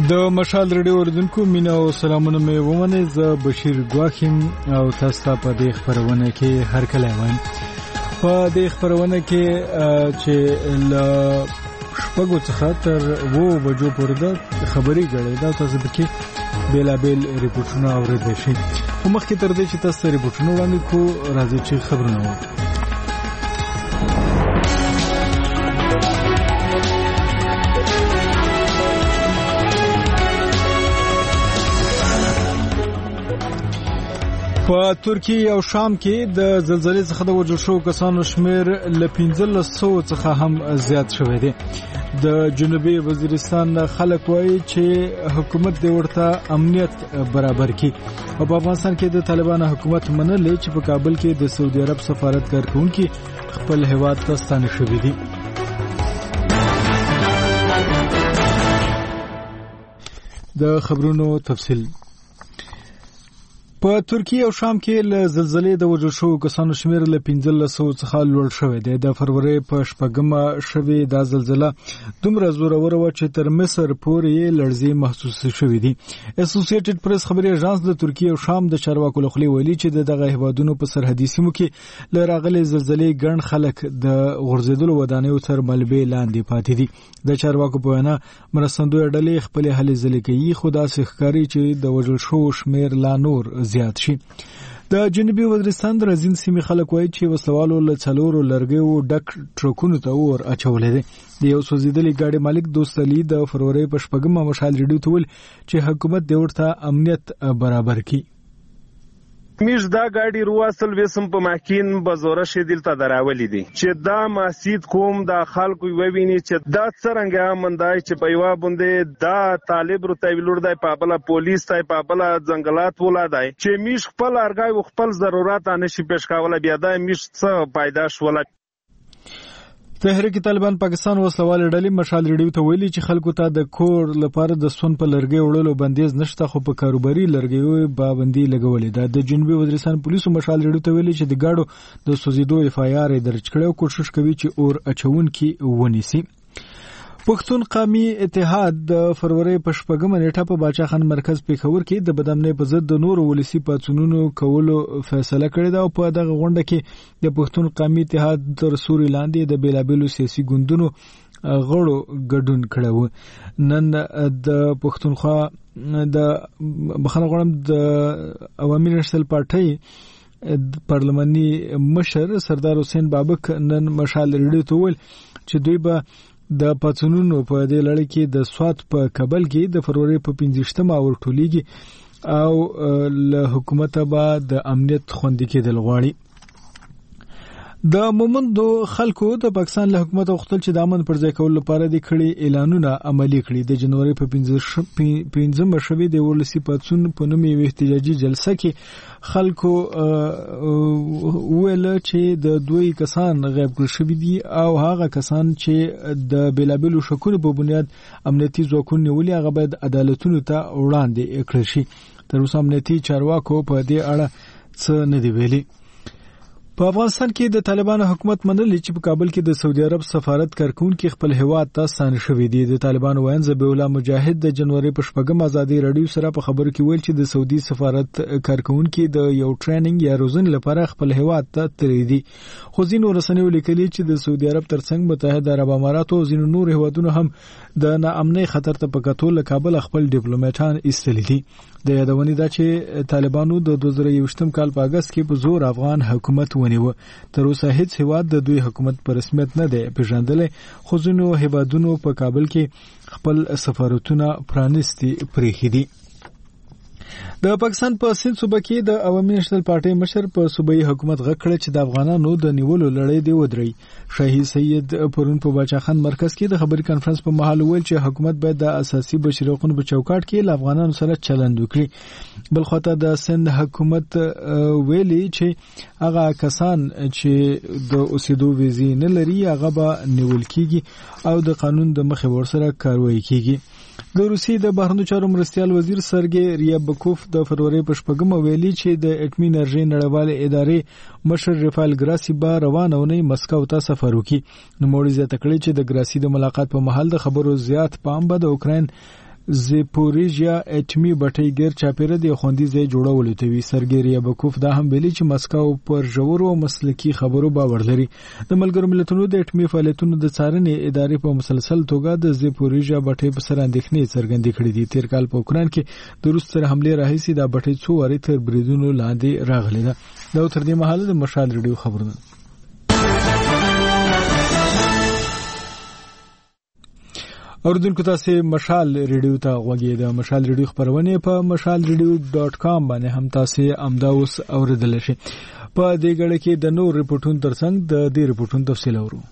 د مشال ریډیو اوریدونکو مینا او سلامونه مې ومنه. زه بشیر ګواخیم او تاسو په دې خبرونه کې هر کله وایم. په دې خبرونه کې چې ل شپږو څخه تر 2 بجو پورې د خبري غړې دا تاسو پکې بیلابل ریپورتونه اوریدئ شئ. په مخ کې تر دې چې تاسو ریپورتونه وړاندې کو راځي چې خبرونه وو. په ترکیه او شام کې د زلزلې څخه د وژل شوو کسانو شمیر له 1500 څخه هم زیات شوی دی. د جنوبي وزیرستان خلک وایي چې حکومت د ورته امنیت برابر کړي او په افغانستان کې د طالبانو حکومت منلې چې په کابل کې د سعودي عرب سفارت کارکونکي خپل هیواد ته ستانه شوي دي. د خبرونو تفصیل. په ترکیه او شام کې له زلزلې د وژل شوو کسانو شمیر له 1500 څخه لوړ شوی دی. د فروری په 8مه شوې د زلزلہ دومره زوروره و چې تر مصر پورې لړزې محسوس شوې دي. اسوسییټډ پریس خبري اژانس د ترکیه او شام د چارواکو لخوا ویلي چې دغه هیوادونو په سرحدي سیمو کې له راغلي زلزلې ګڼ خلک د غورځېدلو ودانیو تر ملبې لاندې پاتې دي. د چارواکو په وینا مرستندوی ډلې خپل هلې ځلې کوي، خو داسې ښکاري چې د وژل شوو شمیر لا نور زیات شي. د جنوبي وزیرستان د رازین سیمې خلک وایي چې وسلوالو له 4 لرګیو ډک ټرکونو ته اور اچولې دي. د یو سوځېدلې ګاډي مالک دوست علي د فروری په 8مه مشال ریډیو ته ویل چې حکومت د ورته امنیت برابر کړي. میش دا ګاډي رواسل وسم په ماکین بزوره شیدل ته دراولې دي چې دا مسجد کوم دا خلکو وویني چې دا څنګه مندای چې په یو باندې دا طالب رته ویلور دی په بل پولیس ته په بل ځنګلات ولادای چې میش خپل ارګای خپل ضرورت انشي پېښ کاوله بیا دا میش څه پیداش ولا. تحریک طالبان پاکستان وسلوال ډلې مشال ریډیو ته ویلي چې خلکو ته د کور لپاره د سون په لرګي وړلو بندیز نشته، خو په کاروباري لرګیو پابندي لګولې ده. د جنوبي وزیرستان پولیسو مشال ریډیو ته ویلي چې د گاډو د سوځیدو FIR درج کړي او کوشش کوي چې اور اچونکي ونیسي. پښتون قومي اتحاد د فروری په 8مه نیټه په باچا خان مرکز پیښور کې د بدامنۍ په ضد د نورو ولسی پاتونونو کولو فیصله کړې ده او په دغه غونډه کې د پښتون قومي اتحاد تر سوري لاندې د بیلابلو سیاسي ګوندونو غړو ګډون کړو. نن د پښتونخوا د بخښنه غواړم د عوامي نېشنل پارټي پارلماني مشر سردار حسین بابک نن مشال ریډیو ته ویل چې دوی به د پاتونونو په دې لړۍ کې د سوات په کابل کې د فروری په 15مه ورټولېږي او له حکومت به د امنیت خوندي کېدل غواړي. د مومندو خلکو د پاکستان له حکومت غوښتل چې د امن پر ځای کولو لپاره د کړي اعلانونه عملي کړي. د جنوري په 15مه شوې د ولسی پاتون په نوم یو احتجاجي جلسه کې خلکو ویل چې د دوی کسان غیب کړل شوي دي او هغه کسان چې د بیلابلو شکونو په بنیاد امنیتي ځواکونه نیولي هغه باید عدالتونو ته وړاندې کړل شي. تر اوسه امنیتي چارواکو په دې اړه څه نه دی ویلي. په افغانستان کې د طالبانو حکومت منلي چې په کابل کې د سعودي عرب سفارت کارکونکي خپل هیواد ته ستانه شوي دي. د طالبانو وایي ذبیح الله مجاهد د جنوري په 8مه ازادي رادیو سره په خبرو کې ویل چې د سعودي سفارت کارکونکي د یو ټریننګ یا روزنې لپاره خپل هیواد ته تللي دي. خو ځینو رسنیو لیکلي چې د سعودي عرب ترڅنګ متحده عرب امارات او ځینو نور هیوادونو هم د ناامنۍ خطر ته په کتو له کابل خپل ډیپلوماټان ایستلي دي. د یادونې دا چې طالبانو د 2021 کال په اگست کې په زور افغان حکومت ونیو. تر اوسه هیڅ هیواد د دوی حکومت په رسمیت نه دی پیژندلی، خو ځینو هیوادونو په کابل کې خپل سفارتونه پرانیستي پرېښي دي. د پاکستان په سند صوبه کې د عوامي نېشنل پارټي مشر په صوبایي حکومت غږ کړ چې د افغانانو د نیولو لړۍ دی ودري. شاهي سید پرون په باچا خان مرکز کې د خبري کانفرنس په مهال ویل چې حکومت باید د اساسي بشري حقوقو په چوکاټ کې له افغانانو سره چلند وکړي. بل خواته د سند حکومت ویلي چې هغه کسان چې د اوسېدو ویزې نه لري هغه به نیول کیږي او د قانون د مخې ورسره کاروایی کیږي. د روسي د بهرنیو چارو مرستیال وزیر سرګي ریابکوف د فروری په 8مه ویلي چې د اټمي انرژي نړیوالې ادارې مشر رافایل ګراسي به روانه ونی مسکو ته سفر وکړي. نو موږ زیاته کړی چې د ګراسي د ملاقات په محل د خبرو زیات پام به د اوکراین زپوریژیا اټمی بټۍ ګر چاپیره د خوندي ځای جوړولو ته وی. سرګی ریابکوف دا هم ویلي چې مسکو پر ژورو مسلکی خبرو باور لري. د ملګرو ملتونو د اټمی فعالیتونو د څارنې ادارې په مسلسل توګه د زپوریژیا بټۍ په سر اندېښنې څرګندې کړې دي. تیر کال په اوکران کې د روس سره حمله راهیسي دا بټۍ څو واري تر بریدونو لاندې راغلې ده. دا تر دې مهاله د مشال ریډیو خبرونه. اوردونکو تاسو مشال ریډیو ته غوږی د مشال ریډیو خبرونه په mashalradio.com باندې هم تاسو امدا اوس اوریدل شي. په دې غړ کې د نور ریپورتونو ترڅنګ د دې ریپورتونو تفصیل اورو.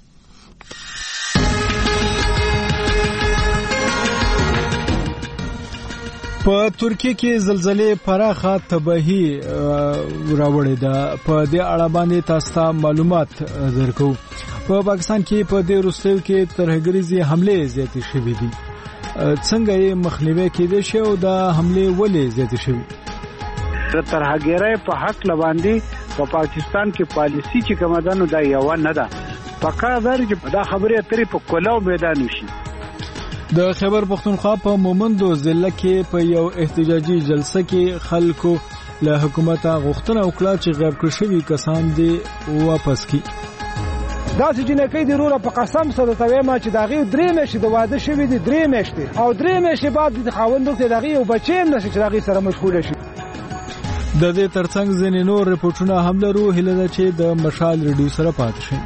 په ترکیه کې زلزلې پراخه تباہي راوړې ده. په دې اړه باندې تاسو ته معلومات درکو. په پاکستان کې په دې وروستیو کې ترهګریزي حمله زیاتې شوې دي. څنګه یې مخنیوي کېدای شي او دا حمله ولې زیاتې شوې؟ ترهګرۍ په حق لباندې په پاکستان کې پالیسی چې کومه ده نو دا یو نه ده. پکار ده چې دا خبرې اترې په کلاو میدان وشي. د خیبر پختونخوا په مومندو ضلع کې په یو احتجاجي جلسه کې خلکو له حکومت غوښتنه وکړه چې غیب کړي شوي کسان دې واپس کړي. دا چې جنکې د روره په قسم سره توې ما چې داغي 3 میاشتې د واده شوی دي 3 میاشتې او 3 میاشتې بعد د خاوندو ته داغي یو بچی نشي چې داغي سره مشغول شي. د دې ترڅنګ ځینې نور رپورټونه هم لرو. هیله ده چې د مشال ریډیو سره پاتې شئ.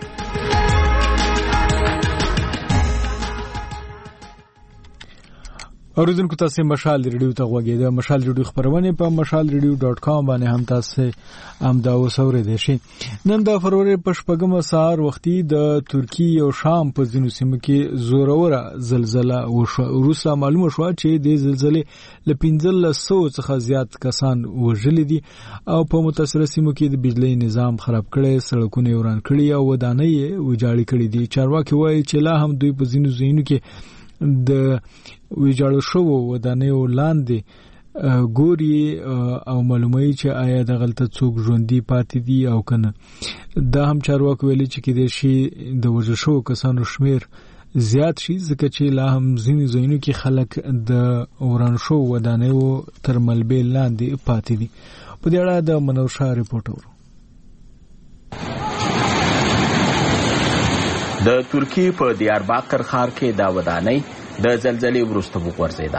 اوریدونکو تاسو مشال ریډیو ته غوږی د مشال ریډیو خبرونه په mashalradio.com باندې هم تاسو امدا اوسوریدئ شي. نن د فروری په شپږمه سهار وختي د ترکیه او شام په ځینو سیمو کې زوروره زلزلہ وشوه. وروسته معلومه شوه چې د زلزلې له 1500 څخه زیات کسان وژل دي او په متاثره سیمو کې د بجلی نظام خراب کړي، سړکونه وران کړي او ودانۍ ویجاړې کړي دي. چارواکي وایي چې لا هم دوی په ځینو ځایونو کې د ویجاړو شوو ودانیو لاندې ګوري او معلوموي چې آیا د غلطه څوک ژوندۍ پاتې دي او کنه. دا هم چارواکي ویلي چې کېدای شي د وژل شوو کسانو شمیر زیات شي ځکه چې لا هم ځینې ځایونو کې خلک د وران شوو ودانیو تر ملبې لاندې پاتې دي. په دې اړه د منور شاه ریپورټ اورو. د ترکیه په دیارباکر ښار کې دا ودانۍ د زلزلې وروسته وغورځېده.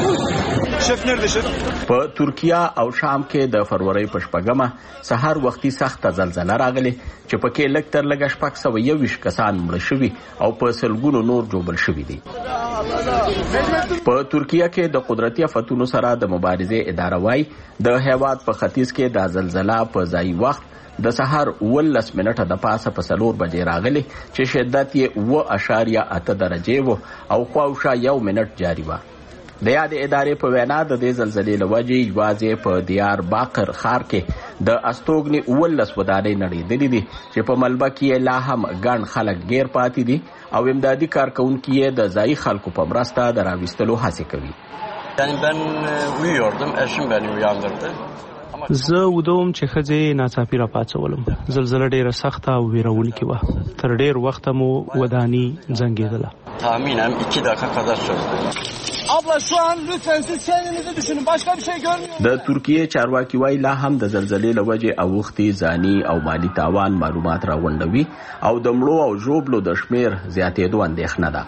په ترکیه او شام کې د فروری په شپږمه سهار وختي سخته زلزلہ راغله چې پکې لږ تر لږه 621 کسان مړه شوي او په سلګونو نور جوړ شوي دي. په ترکیه کې د قدرتي آفتونو سره د مبارزې اداره وايي د هیواد په ختیځ کې د زلزلہ په ځای وخت د سحر 19 منټه د پاسه په 4 بجې راغلی چې شدت یې 9.8 درجې وو او خواوشا 1 منټ جاری و. د یاد ادارې په وینا د دې زلزلې لوجې یوازې په دیار باکر ښار کې د استوګنې 19 ودانۍ نړېدلې دي چې په ملبه کې لا هم ګڼ خلک غیر پاتې دي او امدادي کارکونکي د ځای خلکو په مرسته د راوستلو هڅه کوي. یعنی ben uyuyordum, eşim beni uyandırdı. زه ودوم چې ښځې ناڅاپي راپاڅولم. زلزله ډېره سخته او ویرونکې وه. تر ډېر وخته مو وداني زنګېدله. Tahminen 2 dakika kadar sürdü. Abla şu an lütfen siz kendinizi düşünün. Başka bir şey görmüyorum. د ترکیه چارواکي وایي لا هم د زلزلې له وجې اوښتې ځاني او مالي تاوان معلومات راغونډوي او د مړو او ژوبلو د شمیر زیاتېدو اندېښنه ده.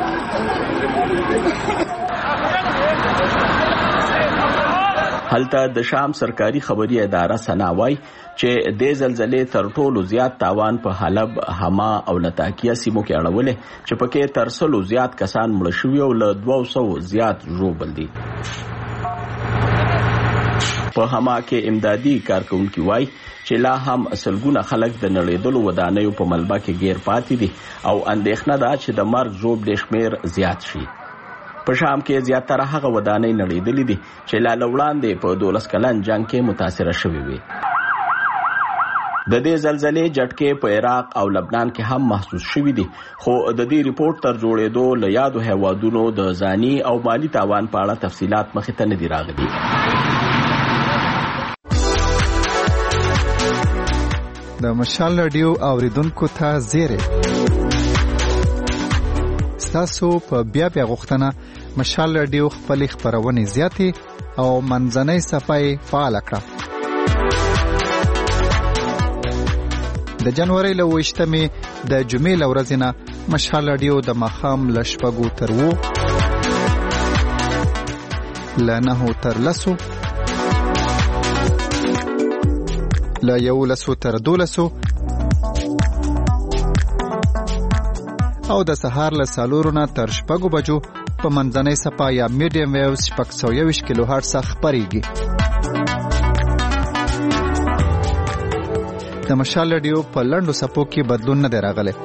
هلته د شام سرکاري خبري اداره سنا وایي چې د زلزلې تر ټولو زیات تاوان په حلب، حما او لتاکیه سیمو کې اړولې چې پکې تر 100 زیات کسان مړه شوي او له 200 زیات ژوبل دي. په حما کې امدادي کارکونکي وایي چې لا هم سلګونه خلک د نړېدلو ودانیو په ملبه کې غیر پاتې دي او اندېښنه ده چې د مرګ ژوبلې شمیر زیات شي. په شام کې زیاتره هغه ودانۍ نړېدلې دي چې لا وړاندې په 12 کلن جنگ کې متاثره شوي وي. د دې زلزلې جټکې په عراق او لبنان کې هم محسوس شوي دي خو د دې ریپورت تر جوړېدو له یادو هیوادونو د ځاني او مالی تاوان په اړه تفصیلات مخې ته نه دي راغلي. د مشال رادیو اوریدونکو ته زیری تاسو په بیا غوښتنه مشال رادیو خپل خبرونه زیاتې او منځنۍ صفحه فعال کړه. د جنوري له 28مې د جمعې له ورځې نه مشال رادیو د ماښام له 6 تر 9 له 9 تر 10 له 11 تر 12 او د سهار له 4 نه تر 6 بجو په منځنۍ صفحه یا میډیم ویوز 621 کیلو هرتز خبريږي. د مشال رادیو په لنډو صفو کې بدلون نه راغلی.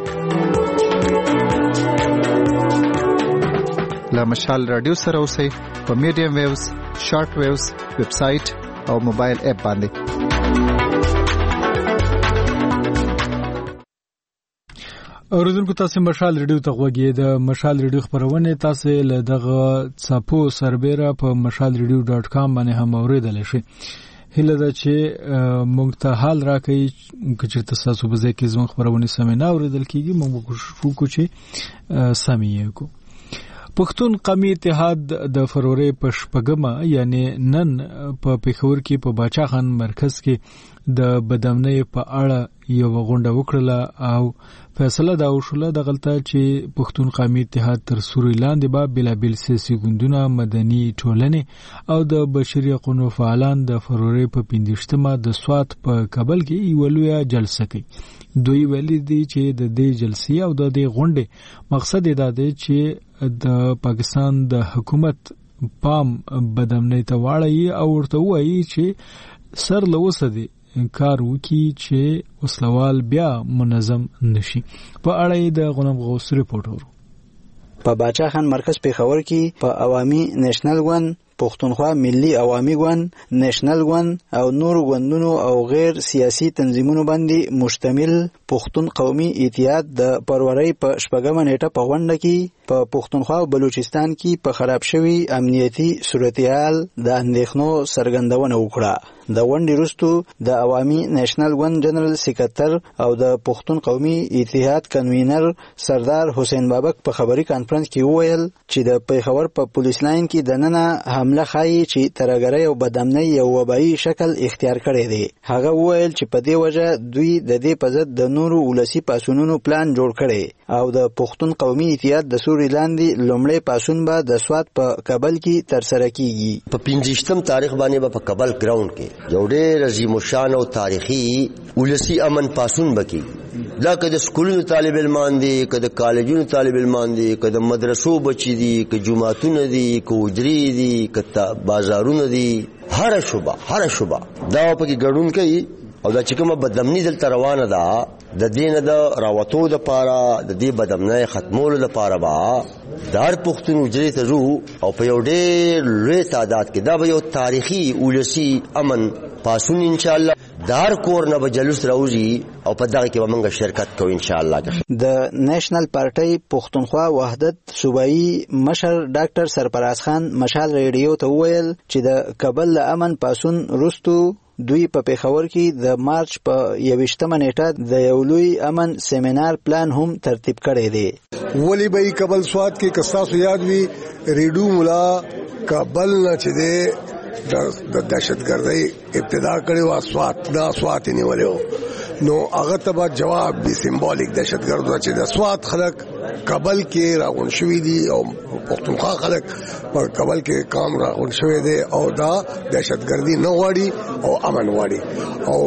له مشال رادیو سره اوسئ په میډیم ویوز، شارټ ویوز، ویب سټ او موبایل اپ باندې. اوریدونکو تاسو مشال رادیو ته غوږی د مشال رادیو خبرونه تاسو له دغه صفو سربېره په mashalradio.com باندې هم اوریدل شئ. هله دا چې موږ ته حال راکړي چې تاسو به ځکه زموږ خبرونه سمې نه اوریدل کیږي موږ کوشش چې سمې کو. پښتون قومي اتحاد د فروری په 8 یعنی نن په پیښور کې په باچا خان مرکز کې د بدامنۍ په اړه یو غونډه وکړه او فیصله دا وشوله د غلطه چې پښتون قومي اتحاد تر سوري لاندې به بلابل سیاسي ګوندونه مدني ټولنې او د بشري حقوقو فعالان د فروری په 15مه د سوات په کابل کې یو لوی جلسه کوي. دوی ویلي دي چې د دې جلسې او د دې غونډې مقصد دا دی چې د پاکستان د حکومت پام بدامنۍ ته واړی او ورته وایي چې سر لوسه دي کار وکي چې وسلوال بیا منظم نشي. په اړه د غنم غوث ریپورت ورو. په باچا خان مرکز پیښور کې په عوامي نېشنل ګوند، پښتونخوا ملي عوامي ګوند، نېشنل ګوند او نور ګوندونو او غیر سیاسي تنظیمونو باندې مشتمل پښتون قومي اتحاد د فروری په 8 نیټه په غونډه کې په پښتونخوا او بلوچستان کې په خراب شوی امنیتي صورتحال د اندېښنو څرګندونه وکړه. د غونډې وروسته د عوامي نېشنل ګوند جنرال سکرټر او د پښتون قومي اتحاد کنوینر سردار حسین بابک په خبري کانفرنس کې وویل چې د پیښور په پولیس لاین کې د نننه حمله خایي چې ترګری او بدامنۍ یو وبایي شکل اختیار کړی دی. هغه وویل چې په دې وجه دوی د دې په ضد د نورو ولسی پاسونونو پلان جوړ کړي او د پښتون قومي اتحاد د سوري لاندې لومړی پاسون به د سوات په کابل کې تر سره کیږي. په 15م تاریخ باندې په کابل ګراوند کې یو ډېر عظیم الشان او تاریخي ولسی امن پاسون بکی. دا که د سکولونو طالب علمان دي، که د کالجونو طالب علمان دي، که د مدرسو بچي دي، که جماعتونه دي، که وجري دي، که بازارونه دي، هر شوبه دا پکې ګډون کوي او دا چې کومه بدامنۍ دلته روانه ده د دې نه د راوتو د پاره د دې بدامنۍ ختمولو لپاره به د هر پښتون وجري ته ځو او په یو ډېر لوی تعداد کې دا به یو تاریخي ولسی امن پاسون ان شاء الله دار کور نه به جلوس راوځي او په دغه کې به موږ شرکت کوو ان شاء الله. د نېشنل پارټي پښتونخوا وحدت صوبایي مشر ډاکټر سرفراز خان مشال رادیو ته وویل چې د کابل امن پاسون وروسته دوی په پیښور کې د مارچ په 21مه نیټه د یو لوی امن سیمینار پلان هم ترتیب کړی دی. ولی به کابل سوات کې کساسو یاد وی ریډو مولا کابل نه چې د دهشتګردۍ ابتدا کړي وا سوات نیولیو نو هغه ته جواب دی سمبولیک دهشتګرد چې د سوات خلک کابل کې راغون شوی دي او پښتونخوا خلک په کابل کې کام راغون شوی دي او دا دهشتګردي نه غواړي او امن غواړي. او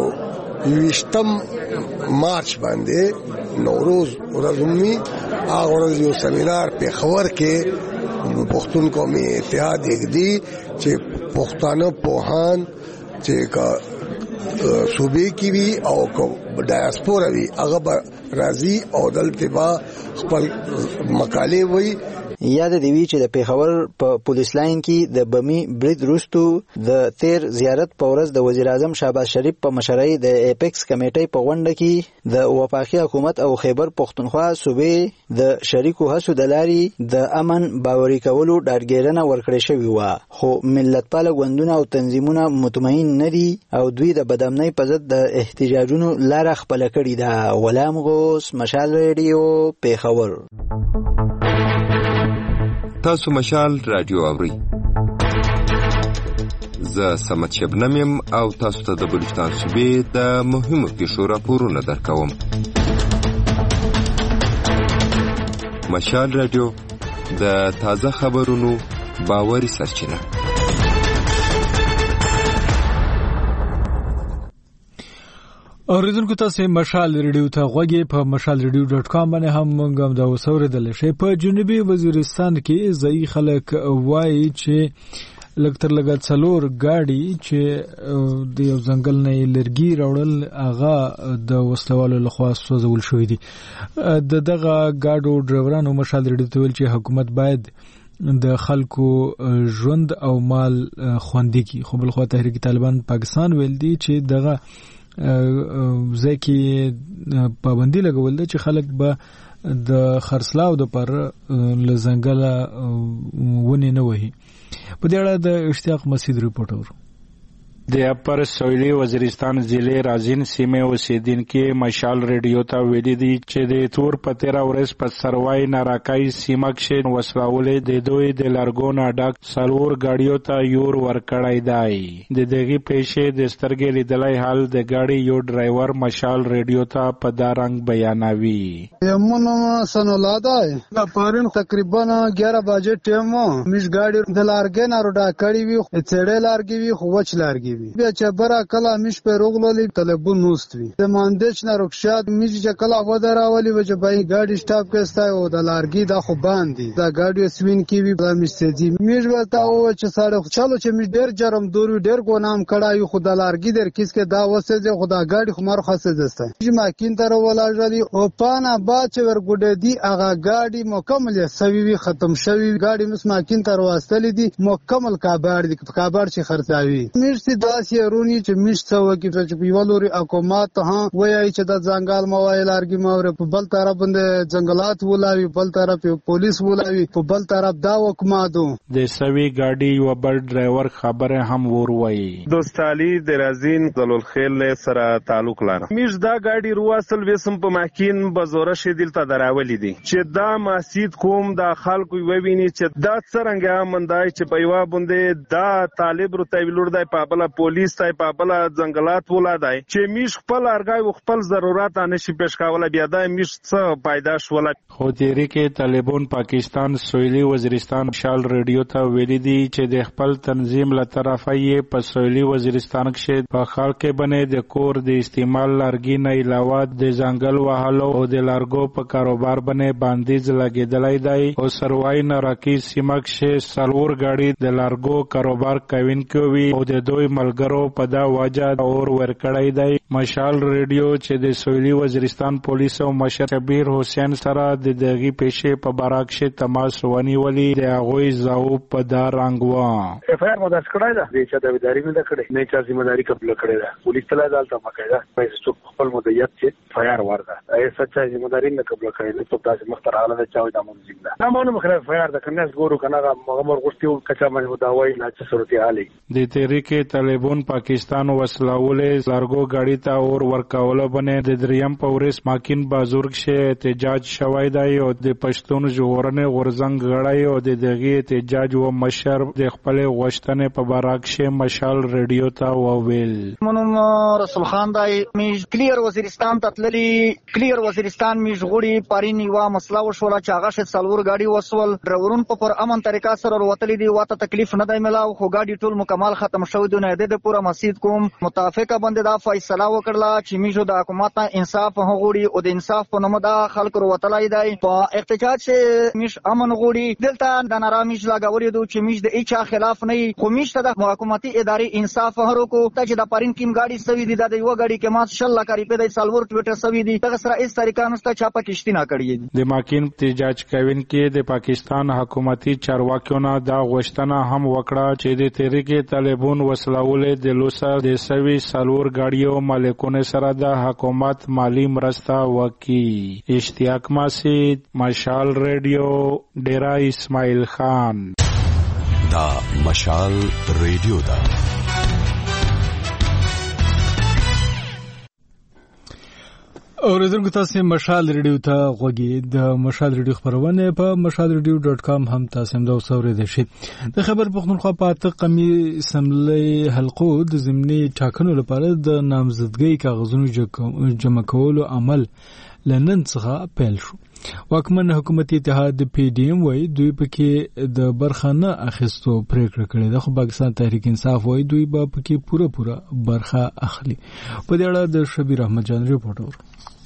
20 مارچ باندې نوروز ورځمي هغه ورځ یو سیمینار په خبر کې پښتون قومي اتحاد دی چې پښتانه پوهان چې کا صوبې کې وی او ډایاسپورا وی هغه راځي او دلته با خپل مقالې وی. یاد دی وی چې د پیښور په پولیس لاین کې د بمی برید وروسته د تیر زیارت په ورځ د وزیر اعظم شهباز شریف په مشرۍ د ایپکس کمیټې په غونډه کې د وفاقي حکومت او خیبر پښتونخوا صوبې د شریکو هڅو د لارې د امن باوري کولو ډاډګیرنه ورکړې شوې و، خو ملتپاله ګوندونه او تنظیمونه مطمئن نه دي او دوی د بدامنۍ په ضد د احتجاجونو لاره خپله کړې ده. غلام غوث، مشال رادیو، پیښور. تاسو مشال رادیو اورئ. زه سمت شبنم یم او تاسو ته د بلوچستان صوبې د مهمو پیښو راپورونه درکوم. مشال رادیو د تازه خبرونو باوري سرچینه. اوریدونکو تاسو مشال ریډیو ته غوږی په mashalradio.com باندې هم موږ هم دا وسوریدل شي. په جنوبي وزیرستان کې ځای خلک وایي چې لکتر لګا څلور گاډي چې د یو ځنګل نه لرګي راوړل هغه د وسلوالو لخوا سوځول شوې دي. دغه گاډو ډرایورانو مشال ریډیو ته ویل چې حکومت باید د خلکو ژوند او مال خوندي کړي. خو بل خو تحریک طالبان پاکستان ویل دي چې دغه ځکه پابندي لګول دي چې خلک به د خرڅلاو د پر لزنګله ونی نه وهي. په دې اړه د اشتیاق مسعود ریپورټر. د اپر سویلی وزیرستان ضلع رازین سیمه اوسیدونکو مشال ریډیو ته ویلي دي چې د تور په 13 ورځ په سروای ناراکای سیمه کې وسلواولې د دوی د لارګون اډاک سلور گاډیو ته یور ورکړای دی. د دغه پیښې د سترګې لیدلای حال د گاډي یو ډرایور مشال ریډیو ته په دارنګ بیانوي. یمنو سنولادای پرون تقریبا 11 بجې ټیمو مش گاډي د لارګې نه روډا کړی وی چړې لارګي وی خو وچ لارګي بیا چې برا کلا مش په روغلولې تلبون نوستوي د ماندچ نه رخصت مش چې کلا و دراولي و چې بای ګاډي سټاپ کېستا او د لارګي د خو باندې دا ګاډي سوین کی وی د مستدي مش وتا او چې ساړه چالو چې مش ډیر جرم دورو ډیر ګونام کړای خو د لارګي در کیس کې دا وسه چې خدا ګاډي خو مر خاصه دسته چې ماکین تر ولا جلی او پانا با چې ورګډه دی هغه ګاډي مکمل سوي ختم شوی ګاډي مس ماکین تر واستلې دي مکمل کابار دي کابار چې خرڅاوي مش داسې رونی چې مشته وکي چې په یولوري حکومت ها وایي چې د ځنګل موایل ارګي مور په بل طرف باندې ځنګلات ولاوي بل طرف پولیس ولاوي په بل طرف دا وکمادو د سوي ګاډي او بل ډرایور خبره هم وروي. دوست علي د رازین زلول خیل سره تعلق لري. مش دا ګاډي رواسل وسم په ماکین بزوره شیدل ته دراولې دي چې دا مسجد کوم د خلکو وویني چې دا څنګه مندای چې په یوا باندې دا طالب رته ویلور دی په بل پولیس ته په بل ځنګلات ولادای چې میش خپل ارګای خپل ضرورت نشي پیش کاوله بیا دا میش څه پیدا شول. خو تحریک طالبان پاکستان سویلی وزیرستان مشال ریډیو ته ویلي دي چې د خپل تنظیم له طرفه یې په سویلی وزیرستان کې په خلک باندې د کور د استعمال لارګي نه علاوه د ځنګل وهلو او د لارګو په کاروبار باندې باندې لګیدلای دی او سروای ناراکي سیمه کې سلور گاډي د لارګو کاروبار کوونکو وی او د دوی ملګرو په دا واجه اور ورکړای دی. مشال ریډیو چې د سویلی وزیرستان پولیس او مشر شبیر حسین سره د دغه پیښې په باراکشه تماس ونیولې د هغه زاو په دا رنګ و اف آر مدار کړای دا چې د ادارې نه کړې نه چې ځمېداري قبول کړې ده پولیس تل عدالت مکایدا پیسې څو خپل مدیریت چې فایار ورده ای سچا ځمېداري نه قبول کړې نه ته تاسو مختار حاله چاوي د مونږ زنده نه مونږ مخره فایار د کنه ګورو کنه مغمر غوښتیو کچا باندې داوای نه چې صورت حالي د تحریک طالبان پاکستان وسلاولې لارګو گاډي ته اور ورکاوله باندې د دریم په ورس ماکین بازورګ شه احتجاج شوای دی او د پښتون ژغورنې غورزنګ غړای او د دغه احتجاج و مشر د خپل غوښتنې په باراکشه مشال ریډیو ته وویل. منم رسول خان دای میج کلیر وزیرستان تتللی کلیر وزیرستان میج غوړي پارینی وا مسله وشوله چې هغه ش سلور گاډي وسول ډرایورون په پر امن طریقه سره وروتلی دی واته تکلیف نه دی ملاو خو گاډي ټول مکمل ختم شوی دی نه د پوره مسجد کوم متافقه باندې دا فیصله وکړه چې میجو د حکومت انصاف غوړي او د انصاف په نوم دا خلک وروتلای دی په احتجاج چې میش امن غوړي دلته د نارامیش لاګوري دو چې میش د اچا خلاف نه خو میش ته د حکومتي ادارې انصاف هرو کو ته چې د پارین کیم گاډي سوي دي د یو گاډي کې ما شل کاری په د سالور ټویټر سوي دي دغه سره اس طریقه نسته چاپه کشتی نه کړی د ماکین احتجاج کوي کې د پاکستان حکومتي چارواکیونو دا غوښتنه هم وکړه چې د تحریک طالبان وسلاولې د لوسا د سوي سالور گاډیو مالکونه سره د حکومت مالی مرسته وکړي. اشتیاق مسعود مشال ریډیو ډیرا اسماعیل خان. دا مشال ریډیو دا اوریدونکو تاسو مشال ریډیو ته غوږی د مشال ریډیو خبرونه په mashalradio.com هم تاسو هم دا اوسورید شي. د خبر پښتونخوا په تقمی سملې حلقو د ضمني ټاکنو لپاره د نامزدګۍ کاغذونو جمع کولو عمل لنن څخه پیل شو. واکمن حکومت اتحاد پی ډی ایم وای دوی پکې د برخانه اخیستو پریکړه کړې ده، خو پاکستان تحریک انصاف وای دوی به پکې پوره برخه اخلي. په دې اړه د شبیر احمد جان ریپورټ.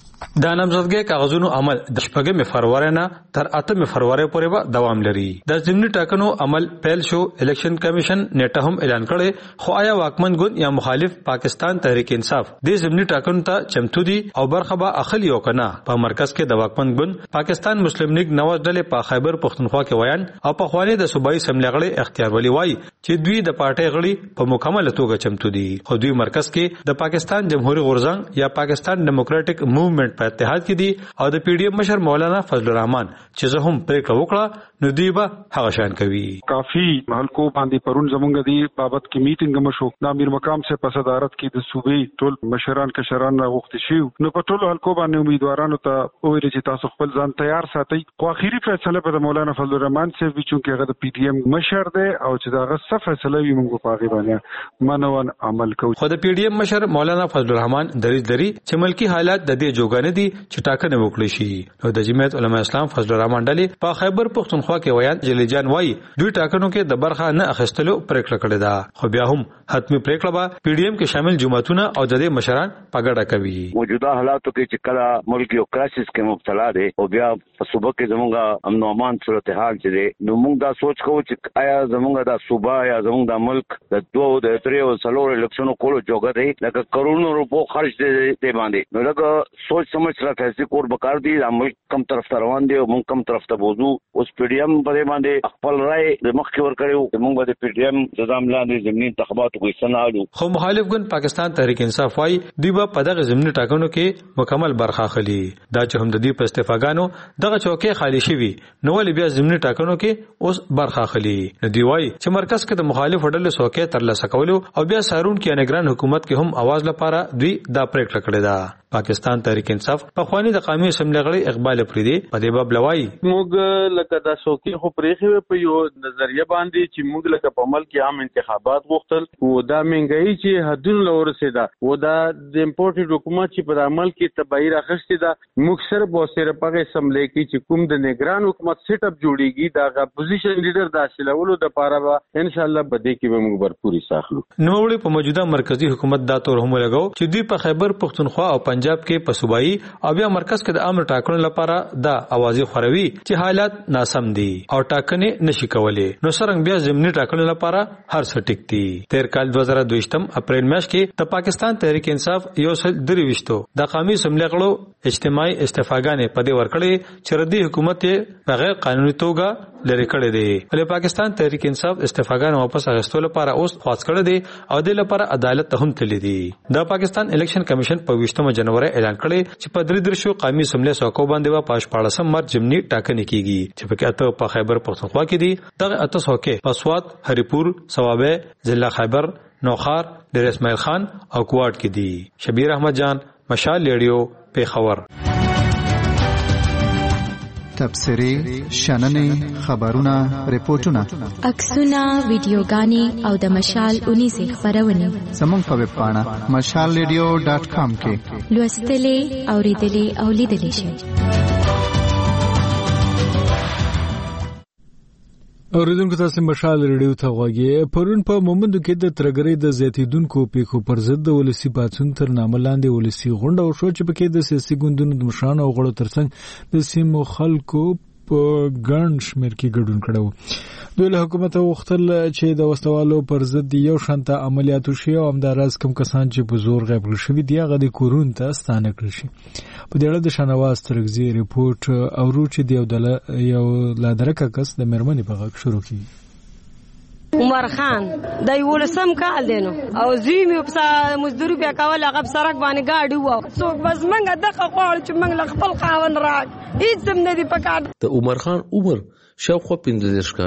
د نامزدګۍ کاغذونو عمل د 8 فروری نه تر 8 فروری پورې به دوام لري. د ضمني ټاکنو عمل پیل شو. الیکشن کمیشن نیټه هم اعلان کړي، خو آیا واکمن ګوند یا مخالف پاکستان تحریک انصاف د ضمني ټاکنو ته چمتو دي او برخه به اخلي او کنه؟ په مرکز کې د واکمن ګوند پاکستان مسلم لیگ نواز ډلې په خیبر پښتونخوا کې ویان او په خوانې د صوبایي سملې غړي اختیار ولي وای چې دوی د پارټي غړي په مکمل توګه چمتو دي، خو دوی مرکز کې د پاکستان جمهوریت غورځنګ یا پاکستان ډیموکراټک موومېنټ په اتحاد کې دي او د پی ډی ایم مشر مولانا فضل الرحمن چې زه هم پریکړه وکړه نو دوی به هغه شان کوي. کافی حلقو باندې پرون زمونږ دی بابت کې میټینګ مشو د امیر مقام سے په صدارت کې د صوبې ټول مشران کشران راغوښتي شو. نو په ټولو حلقو باندې امیدوارانو ته وویل چې تاسو خپل ځان تیار ساتئ. خو اخیری فیصله په مولانا فضل الرحمن سے وی چې هغه د پی ډی ایم مشر دی او چې داغه څه فیصله وي موږ په هغه باندې منون عمل کوو. خو د پی ډی ایم مشر مولانا فضل الرحمن دریځ لري چې ملکی حالات د دې جوګانه دي چې ټاکنه وکړي شي. نو د جمعیت علماء اسلام فضل الرحمن ډلې په خیبر پښتونخوا کې ویان جلی جان وای دوی ټاکنو کې د برخه نه اخیستلو پریکړه کړې ده، خو بیا هم حتمی پریکړه به پی ډی ایم کې شامل جماعتونه او د دې مشران په ګډه کوي. موجوده حالاتو کې چې کله ملک یو کرایسس کې مبتلا دی او بیا په صوبه کې زموږه امن او امان صورتحال چې دی، نو موږ دا سوچ کوو چې آیا زموږه د صوبه یا زموږ د ملک د 2 د 3 او 4 الیکشنو کولو جوګه دی لکه کروڑونو روپو خرج دی باندې، نو لکه سوچ سمجھ سره فیصله کول بکار دی. ملک کم طرف ته روان دی او موږ کم طرف ته بوزو. اوس پی ډی ایم په باندې خپل رائے د مخ کې ور کړو، موږ د پی ډی ایم د ځام لاندې زمینی انتخاباتو کو حصہ نه اړو. خو مخالف ګوند پاکستان تحریک انصاف وايي دوی په دغه زمینی ټاکنو کې مکمل برخه اخلي. دا چې هم د دې په استفاګانو دغه چوکۍ خالی شوی نو ولې بیا زمینی ټاکنو کې اوس برخه اخلي. دوی وايي چې مرکز کې د مخالف ډلې څوکۍ ترلاسه کولو او بیا سارون کې نگران حکومت کې هم आवाज لپاره دوی دا پریکړه کړې ده. پاکستان تحریک انصاف په خواني د قومي اسمبلی غړي اقبال افریدي په دې باب لوي موږ لکه د څوکۍ خو پرېخي په یو نظریه باندې چې موږ لکه په عمل کې عام انتخابات غوښتل او دا منګي چې حدونه لور سیدا و دا د امپورټډ حکومت چې په عمل کې تبعیر اخستې ده. موږ صرف او صرف په اسمبلی کې چې کوم د نگران حکومت سیټ اپ جوړیږي دا غا پوزیشن لیډر داخلولو د پاره به ان شاء الله بده کې به موږ برپوري ساخلو. نو وړي په موجوده مرکزی حکومت دا تور هم لګاو چې دوی په خیبر پښتونخوا او پنجاب کې په صوبایي او بیا مرکز کې د امر ټاکنو لپاره دا اوازې خوروي چې حالات ناسم دي او ټاکنې نشي کولای. نو څنګه بیا ضمني ټاکنو لپاره هر څه ټیک دي. تیر کال 2022 اپریل میاشت کې د پاکستان تحریک انصاف یو سل درويشتو د قومي اسمبلی غړو اجتماعي استفاګانې په دې ورکړې چې ردی حکومت بغیر قانوني توګه لري کړې دي. ولې پاکستان تحریک انصاف استفاګانې واپس اخیستلو لپاره اوس خواست کړې دي او د لپاره عدالت ته هم تللی دي. د پاکستان الیکشن کمیشن په 20 جنوري اعلان کړی چې په درې قومي اسمبلی څوکو باندې په 14 مارچ جمنی ټاکنې کیږي چې په کې اته په خیبر پښتونخوا کې دي. دغه اته څوکې په سوات، هریپور، ثوابه، ضلع خیبر، نوخار، ډیر اسماعیل خان او کوټ کې دي. شبیر احمد جان، مشال ریډیو، پیښور. تبصری، شننې، خبرونه، ریپورتونه، عکسونه، ویډیوګانې او د مشال 19 خبرونه زموږ په ویب پاڼه mashalradio.com کې لوستلې، اوریدلې او لیدلې شئ. اوریدونکو تاسو مشال ریډیو ته غوږی. پرون په مومندو کې د ترګری د زیاتیدونکو پیښو پر ضد د ولسی پاتون تر نامه لاندې ولسی غونډه وشو چې په کې د سیاسي ګوندونو د مشرانو او غړو ترڅنګ د سیمو خلکو په ګڼ شمېر کې ګډون کړو. دوی له حکومت غوښتل چې د وسوالو پر ضد یو شانته عملیات وشي او همداراز کوم کسان چې په زور غیب کړل شوي دي هغه د کورون ته ستانه کړل شي. په دې اړه د شنواز ترغزي ریپورت او روچ دی یو لادرکه کس د مرمنې په غږ شروع کړي. عمر خان د ولسم کال دینو او زیمه په مزدوري بیا کول هغه سرک باندې گاډي وو څوک بس منګه دغه خوړ چې منګ خپل خاون راک هیڅ زم نه دی پکار. د عمر خان عمر شاوخوا 15 کالو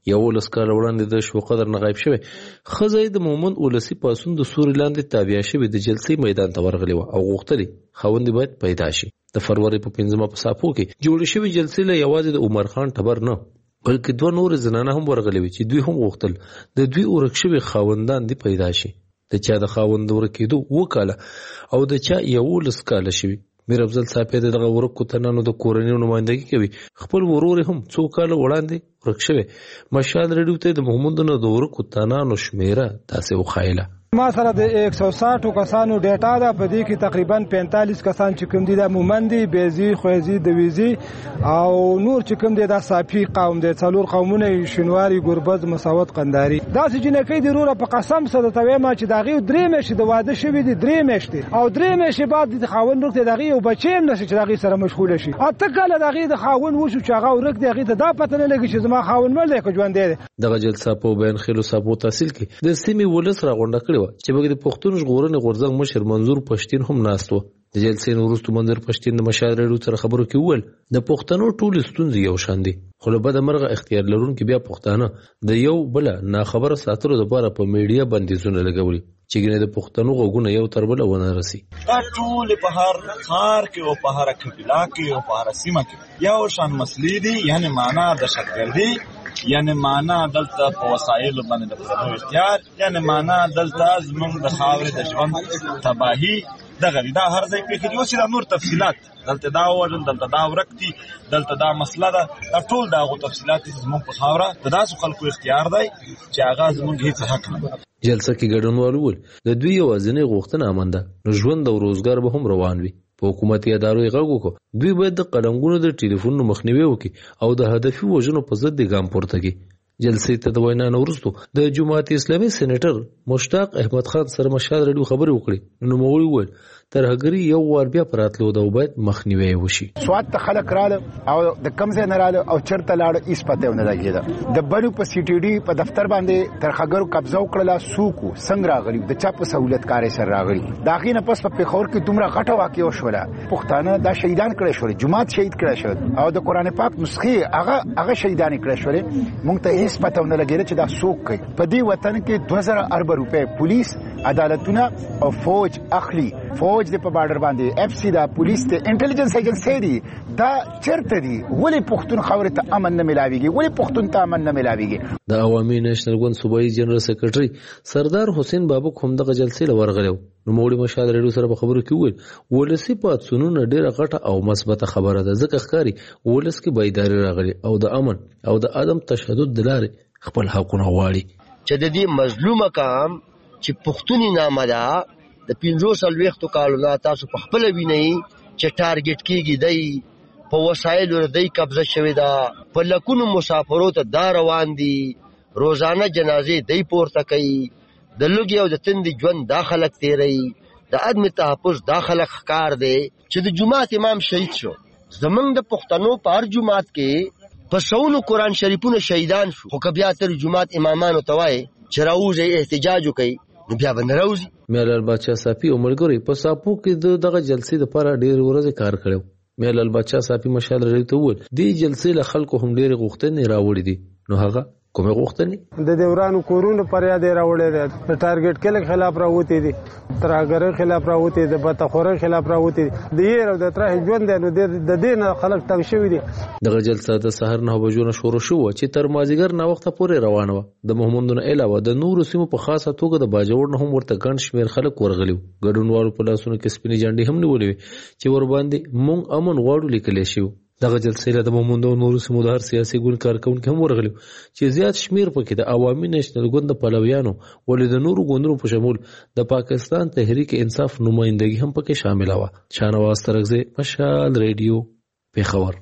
یو لسکال وړاندې د شو قدر نه غایب شوی خزې د مومند ولسی پاسون د سوري لاندې تابع شوی د جلسې میدان ته ورغلی و او غوښتلی خوند باید پیدا شي. د فروری په 15 په صافو کې جوړ شوی جلسې له یوازې د عمر خان ټبر نه بلکې دوه نور زنانه هم ورغلي وي چې دوی هم غوښتل د دوی ورک شوی خاوندان دی پیدا شي. د چا د خاوند ورکېدو وکاله او د چا یو لسکاله شوی. میر افضل صاحب د ورکو تنانو د کورنۍ نمائندګي کوي. خپل ورور هم څو کال وړاندې ورک شوی. مشال رډیو ته د محمدونو د ورکو تنانو شمیره تاسو وخایله. ما سره د 160 کسانو ډیټا ده، په دې کې تقریبا 45 کسان چې کوم دي د مومندي، بیزي، خویزي، دویزي او نور چې کوم دي د صافي قوم دي، څلور قومونه شینواري، ګربز، مساوات، قنداري. دا چې جنکې د روره په قسم سره ته ما چې داغي درې مېشي د واده شوی دي، درې مېشتي او درې مېشي بعد د خاون ورته داغي یو بچیم نشي چې داغي سره مشغول شي. اته کله داغي د خاون وشو چې هغه ورک داغي ته دا پته نه لګي چې زما خاون مل دی کو ژوند دی. دغه جلسه په بیان خلو صاحب تحصیل کې د سیمې ولس راغونډه کړې چې بګ د پښتون ژغورنې غورځنګ مشر منظور پښتين هم ناست و. د جلسې وروسته منظور پښتين د مشال رډیو سره خبرو کې وویل د پښتنو ټول ستونزې یو شان دي، خو له بده مرغه اختیار لرونکي بیا پښتانه د یو بل نه خبره ساتلو لپاره په میډیا بندیزونه لګولي چې ګنې د پښتنو غوونه یو تر بل ونه رسي. دا ټول په هر خار کې او په هر قبیله کې او په هر سیمه کې یو شان مسلې دي، یعنی معنا د شکردي، یعنی معنا دلته په وسایل باندې د پښتنو اختیار، یعنی معنا دلته زمونږ د خاورې د ژوند تباہي دغه دا هر ځای کې دی. اوس دا نور تفصيلات دلته دا وژن دلته دا ورکتي دلته دا مسله ده، ټول دا غو تفصيلات زمونږ په خاوره د داسو خلکو اختیار دی چې هغه زمونږ هیڅ حق نه. جلسه کې ګډونوالو ول د دوی یوازینۍ غوښتنه امن ده، نو ژوند او روزګار به هم روان وي. په حکومتي ادارو یې غږ وکړو دوی باید د قلمګونو د ټلیفون مخنیوي وکړي او د هدفي وژنو په ضد ګام پورته کړي. جلسې ته د وینا وروسته د جماعت اسلامي سېنیټر مشتاق احمد خان سره مشال رډیو خبرې وکړي. نو موږ وویل ترهګری یو وار بیا پراتلو دا باید مخنیوي وشي. سواد ته خلک رااله او د کمزې نه رااله او چرته لاړ ایس پته نه لګیدا. د بلو په سی ټي ډي په دفتر باندې ترهګرو قبضه وکړه، سوکو څنګه راغلی د چا په سہولت کارې سره راغلی. دا غینه پس په پیښور کې دومره غټه واقعه وشوله، پښتانه دا شهیدان کړي شول، جماعت شهید کړي شول او د قران پاک نسخه هغه شهیدان کړي شول. مونږ ته هیڅ پته نه لګیږي چې دا څوک کوي. په دې وطن کې 2000 ارب روپے پولیس عدالتونه او فوج اخلي. فوج د په بارډر باندې اف سی دا پولیس ته انټيليجنس ایجنسی دي. دا چرته دي ولی پښتون خاورې ته امن نه ملاويږي، ولی پښتون ته امن نه ملاويږي. د عوامي نېشنل ګوند صوبایي جنرال سیکریټري سردار حسین بابک هم دغه جلسې لورغلو. نو موږ مشال رډیو سره په خبرو کې وویل ولسی پاتسونونه ډیره غټه او مثبته خبره ده، ځکه ښکاری ولس کې بایداری راغلي او د امن او د عدم تشدد د لارې خپل حقونه غواړي. چې د دې مظلومه کام چې پښتوني نامه ده د 540 کالو تاسو په خپل وینئ چې ټارګټ کیږي دی په وسایل ور دی قبضه شوی دا، په لکونو مسافرو ته دا روان دي، روزانه جنازې دی پورته کوي، د لوګي او د تندې ژوند دا خلک تیری، د عدم تحفظ دا خلک ښکار دی. چې د جمعات امام شهید شو، زمونږ د پښتنو په هر جمعات کې په سونو قرآن شریفونه شهیدان شو، خو که بیا تر جمعات امامانو ته وایي چې راوځئ احتجاج وکئ نو بیا به نه راوځي. میلال بادشاه صافي او ملګری په ساپو کې دغه جلسې لپاره ډېر ورځې کار کړو. میلال بادشاه صافي مشال رډیو ته وویل دې جلسې له خلکو هم ډېرې غوښتنې راوړې دي. نو هغه کومه غوښتنې د دیورانو کورونو پر یاد راوړې ده، د ټارګټ کله خلاف راوتی دي، ترهګر خلاف راوتی دي، بتخوري خلاف راوتی دي، د یې او د ترې ژوند نو د دین خلک تنګ شوی دي. دغه جلسه د سحر 9 بجو نه شروع شو چې تر مازیګر نه وخت پورې روانه و. د محمدونو علاوه د نورو سیمو په خاصه توګه د باجوړ نه هم ورته ګڼ شمیر خلک ورغلیو. ګډونوالو په لاسونو کې سپینې جنډې هم نیولې چې ور باندې مونږ امن غواړو لیکل شي. دغه جلسې له د محمدونو نورو سیمو د هر سیاسي ګوند کارکونکو هم ورغلیو چې زیات شمیر پکې د عوامي نېشنل ګوند پلویانو ولې د نورو ګوندونو په شمول د پاکستان تحریک انصاف نمائندګي هم پکې شامل و. شانواز ترغزی، مشال رادیو، پیښور.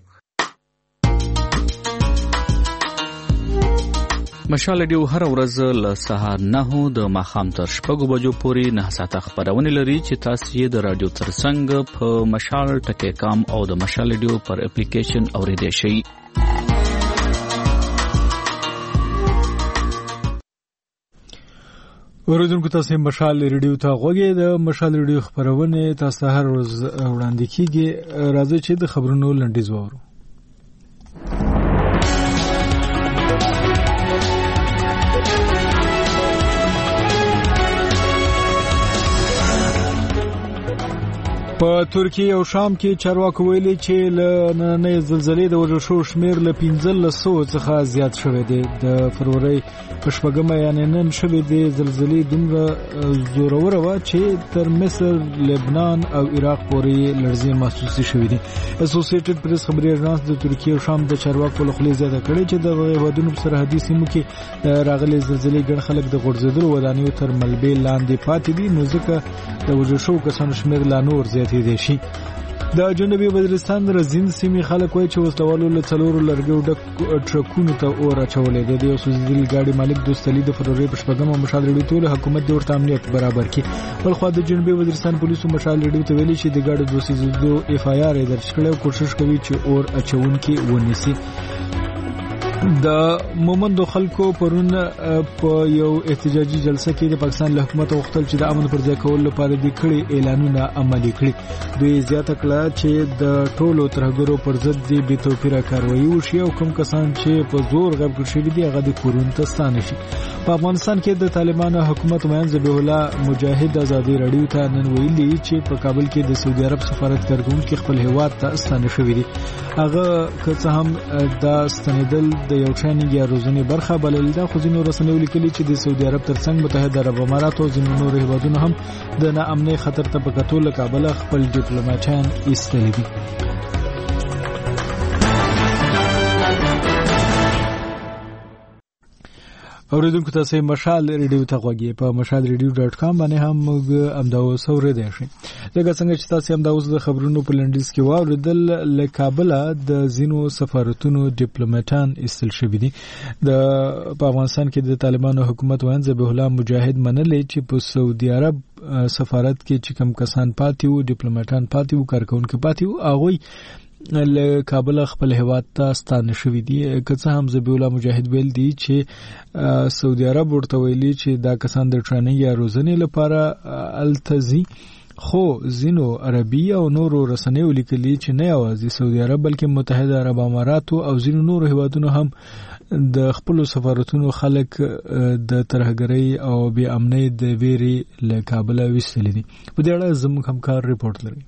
مشال رادیو هر ورځ له سهار 9 د ماښام تر 6 بجو پورې 9 ساعته خبرونه لري چې تاسو یې د رادیو ترڅنګ په مشال ټکی کام او د مشال رادیو پر اپلیکیشن اوریدئ شئ. اوریدونکو تاسو مشال رادیو ته غوږی د مشال رادیو خبرونه تاسو هر ورځ وړاندې کیږي. راځي چې د خبرونو لنډیز وورو. په ترکیه او شام کې چارواکو ویلي چې له نننۍ زلزلې د وژل شوو شمېر له 1500 څخه زیات شوی دی. د فروری په شپږمه یعنې نن شوې د زلزلې دومره زوروره وه چې تر مصر، لبنان او عراق پورې لړزې محسوسې شوې دي. اسوسییټډ پریس خبري اژانس د ترکیه او شام د چارواکو له خولې زیاته کړې چې د هیوادونو په سرحدي سیمو کې د راغلې زلزلې ګڼ خلک د غورځېدلو ودانیو تر ملبې لاندې پاتې دي، نو ځکه د وژل شوو کسانو شمېر لا نور زیاتېدی شي. د جنوبي وزیرستان رزین سیمې خلک وایي چې وسلوالو له 4 لرګیو ډک ټرکونو ته اور اچولی دی. د یو سوځېدلي ګاډي مالک دوستالي د فروری په شپږمه مشال ریډیو ته ویلي حکومت د ورته امنیت برابر کړي. بلخوا د جنوبي وزیرستان پولیسو مشال ریډیو ته ویلي چې د ګاډو د سوځېدو اف آی آر یې درج کړی او کوشش کوي چې اور اچونکي ونیسي. د مومندو خلکو پرون په یو احتجاجي جلسه کې د پاکستان له حکومت غوښتل چې د امن پر ځای کولو لپاره د کړي اعلانونه عملي کړي. دوی زیاته کړه چې د ټولو ترهګرو پر ضد د بې توپیره کاروایي وشي او کوم کسان چې په زور غیب کړي شوي دي هغه د کورونو ته ستانه شي. په افغانستان کې د طالبانو حکومت ویاند ذبیح الله مجاهد ازادي رادیو ته نن ویلي چې په کابل کې د سعودي عرب سفارت کارکونکي خپل هیواد ته ستانه شوي دي. هغه که څه هم دا ستنېدل د یو ټریننګ یا روزنې برخه بلل ده، خو ځینو رسنیو لیکلي چې د سعودي عرب ترڅنګ متحده عرب امارات او ځینو نورو هیوادونو هم د ناامنۍ خطر ته په کتو له کابله خپل ډیپلوماټان ایستلي دي. اوریدونکو تاسو مشال ریډیو ته غوږی په mashalradio.com باندې هم موږ امداوس اوریدئ شئ. لکه څنګه چې تاسو امداوس د خبرونو په لنډیز کې واوریدل، له کابل د زینو سفارتونو ډیپلوماټان ایستل شوي دي. په افغانستان کې د طالبانو حکومت ویاند ذبیح الله مجاهد منلي چې په سعودي عرب سفارت کې چې کوم کسان پاتې وو، ډیپلوماټان پاتې وو، کارکونکي پاتې وو، هغوی له کابل خپل هیواد ته ستانه شوي دي. که څه هم ذبیح الله مجاهد ویل دي چې سعودي عرب ورته ویلي چې دا کسان د ټریننګ یا روزنې لپاره التزي، خو ځینو عربي او نورو رسنیو لیکلي چې نه یوازې سعودي عرب بلکې متحده عرب امارات او ځینو نورو هیوادونو هم د خپل سفارتونو خلک د ترهګرۍ او بې امنۍ د ویرې له کابل ویستلي دي. په دې اړه زموږ همکار ریپورت لري.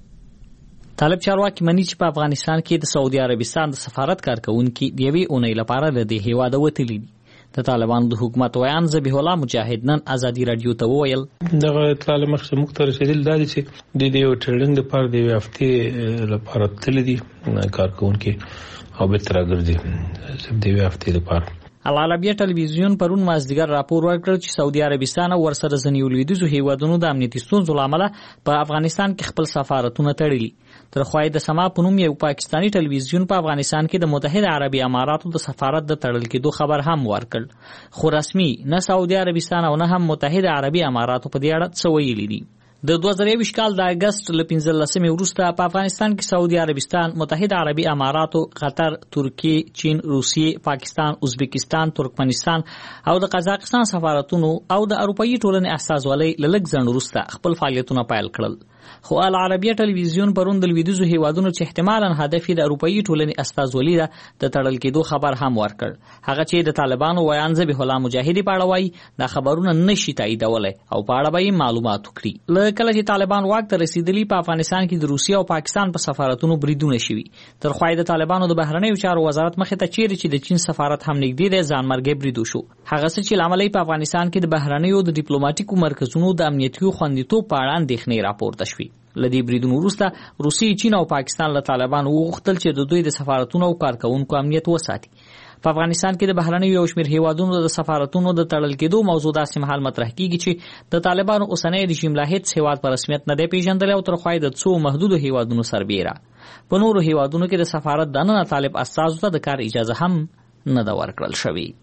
طالب چارواکي مني چې په افغانستان کې د سعودي عربستان د سفارت کارکونکي د یوې اونۍ لپاره د دې هیواده وتلي دي. د طالبانو د حکومت ویاند ذبیح الله مجاهد نن ازادي رادیو ته وویل دغه اطلاع مخکې موږ ته رسیدل دا چې د دې ټریننګ لپاره د یوې هفتې لپاره تللي دي کارکونکي او به ترګر دي د یوې هفتې لپاره. العربیه ټلویزیون پرون مازدیګر راپور ورکړ چې سعودي عربستان او ورسره ځینې لویدیځو هیوادونو د امنیتي ستونزو له امله په افغانستان کې خپل سفارتونه تړلي. تر خو د سما په نوم یو پاکستانی ټلویزیون په افغانستان کې د متحده عربي اماراتو د سفارت د تړل کېدو خبر هم ورکړ، خو رسمي نه سعودي عربستان او نه هم متحده عربي اماراتو په دې اړه څه ویلي دي. د 2023 کال د اگست له 15 وروسته په افغانستان کې سعودي عربستان، متحده عربي اماراتو، قطر، ترکیه، چین، روسیې، پاکستان، ازبکستان، ترکمنستان او د قزاقستان سفارتونو او د اروپאי ټولنې استازولۍ لږ ځنډ وروسته خپل فعالیتونه پیل کړل. خو العربیه ټلویزیون پرون د لویدیځو هیوادونو چې احتمالاً هدف د اروپאי ټولنې استازولۍ د تړل کېدو خبر هم ورکړ. هغه چې د طالبانو ویاند ذبیح الله مجاهد په اړه وایي دا خبرونه نشي تاییدولای او په اړه به معلومات وکړي. کله چې طالبان واک ته رسیدلی په افغانستان کې د روسیې او پاکستان په سفارتونو بریدونه شوي. تر خو د طالبانو د بهرنیو چارو وزارت مخې ته چیرې چې د چین سفارت هم نږدې د ځانمرګي بریدو شو. هغه څه چې لامل په افغانستان کې د بهرنیو د ډیپلوماټیکو مرکزونو د امنیتي خوندیتوب په اړه اندېښنې راپورته شوې. لدی بریدونو وروسته روسیې، چین او پاکستان له طالبانو وغوښتل چې د دوی د سفارتونو او کارکونکو امنیت وساتي. په افغانستان کې د بهرنیو یو شمېر هیوادونو د سفارتونو د تړل کېدو موضوع داسې مهال مطرح کیږي چې د طالبانو اوسنۍ رژیم لا هیڅ هیواد په رسمیت نه دی پیژندلی او تر خو د څو محدودو هیوادونو سربیره په نورو هیوادونو کې د سفارت دننه طالب استازو ته د کار اجازه هم نه ده ورکړل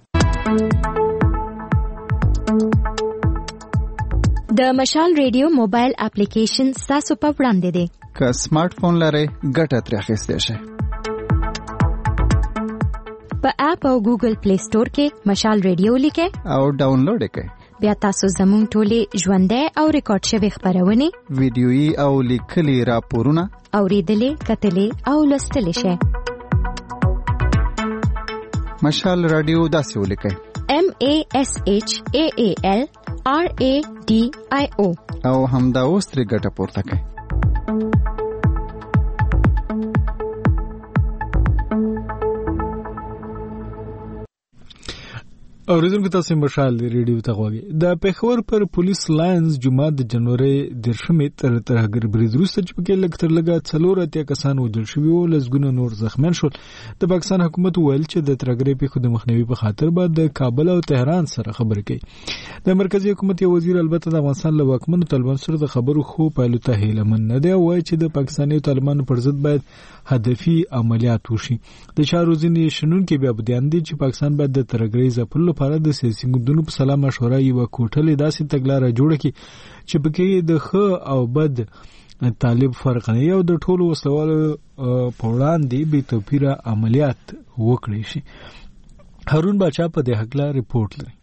شوې. د مشال ریډیو موبایل اپلیکیشن تاسو په وړاندې دی. که سمارټ فون لرئ ګټه ترې اخیستی شئ. په اپ او ګوګل پلی سٹور کې مشال ریډیو لیکئ او ډاونلوډ یې کړئ. بیا تاسو زموږ ټولې ژوندۍ او ریکارډ شوې خبرونه، ویډیويي او لیکلي راپورونه اوریدلې، کتلې او لوستلې شئ. مشال رادیو داسې ولیکئ: MASHAAL RADIO او همدا اوس ترې ګټه پورته کړئ. اوریدونکو تاسو مشال ریډیو ته غواړئ د پېښور پر پولیس لاینز جمعه د جنوري 10 تر ترهګر برید وروسته چې پکې لږ تر لږه 4 کسان وژل شوي او لسګونه نور زخمیان شول. د پاکستان حکومت ویل چې د ترهګرۍ پیښو د مخنیوي په خاطر به د کابل او تهران سره خبرې کوي. د مرکزی حکومت یو وزیر البته د افغانستان له واکمنو طالبانو سره د خبرو خو پایلو ته هیلمن نه دی او وایي چې د پاکستاني طالبانو پر ضد باید هدفي عملیات وشي. د چارو ځینې شنونکي بیا بیان دي چې پاکستان باید د ترهګرۍ ځپلو لپاره د سیاسي ګوندونو په سلا مشوره یو کوټلې داسې تګلارې جوړه کړي چې پکې د ښه او بد طالب فرق نه یو د ټولو وسلوالو په وړاندې بې توپیره عملیات وکړي شي. هارون باچا په دې هکله ریپورت لري.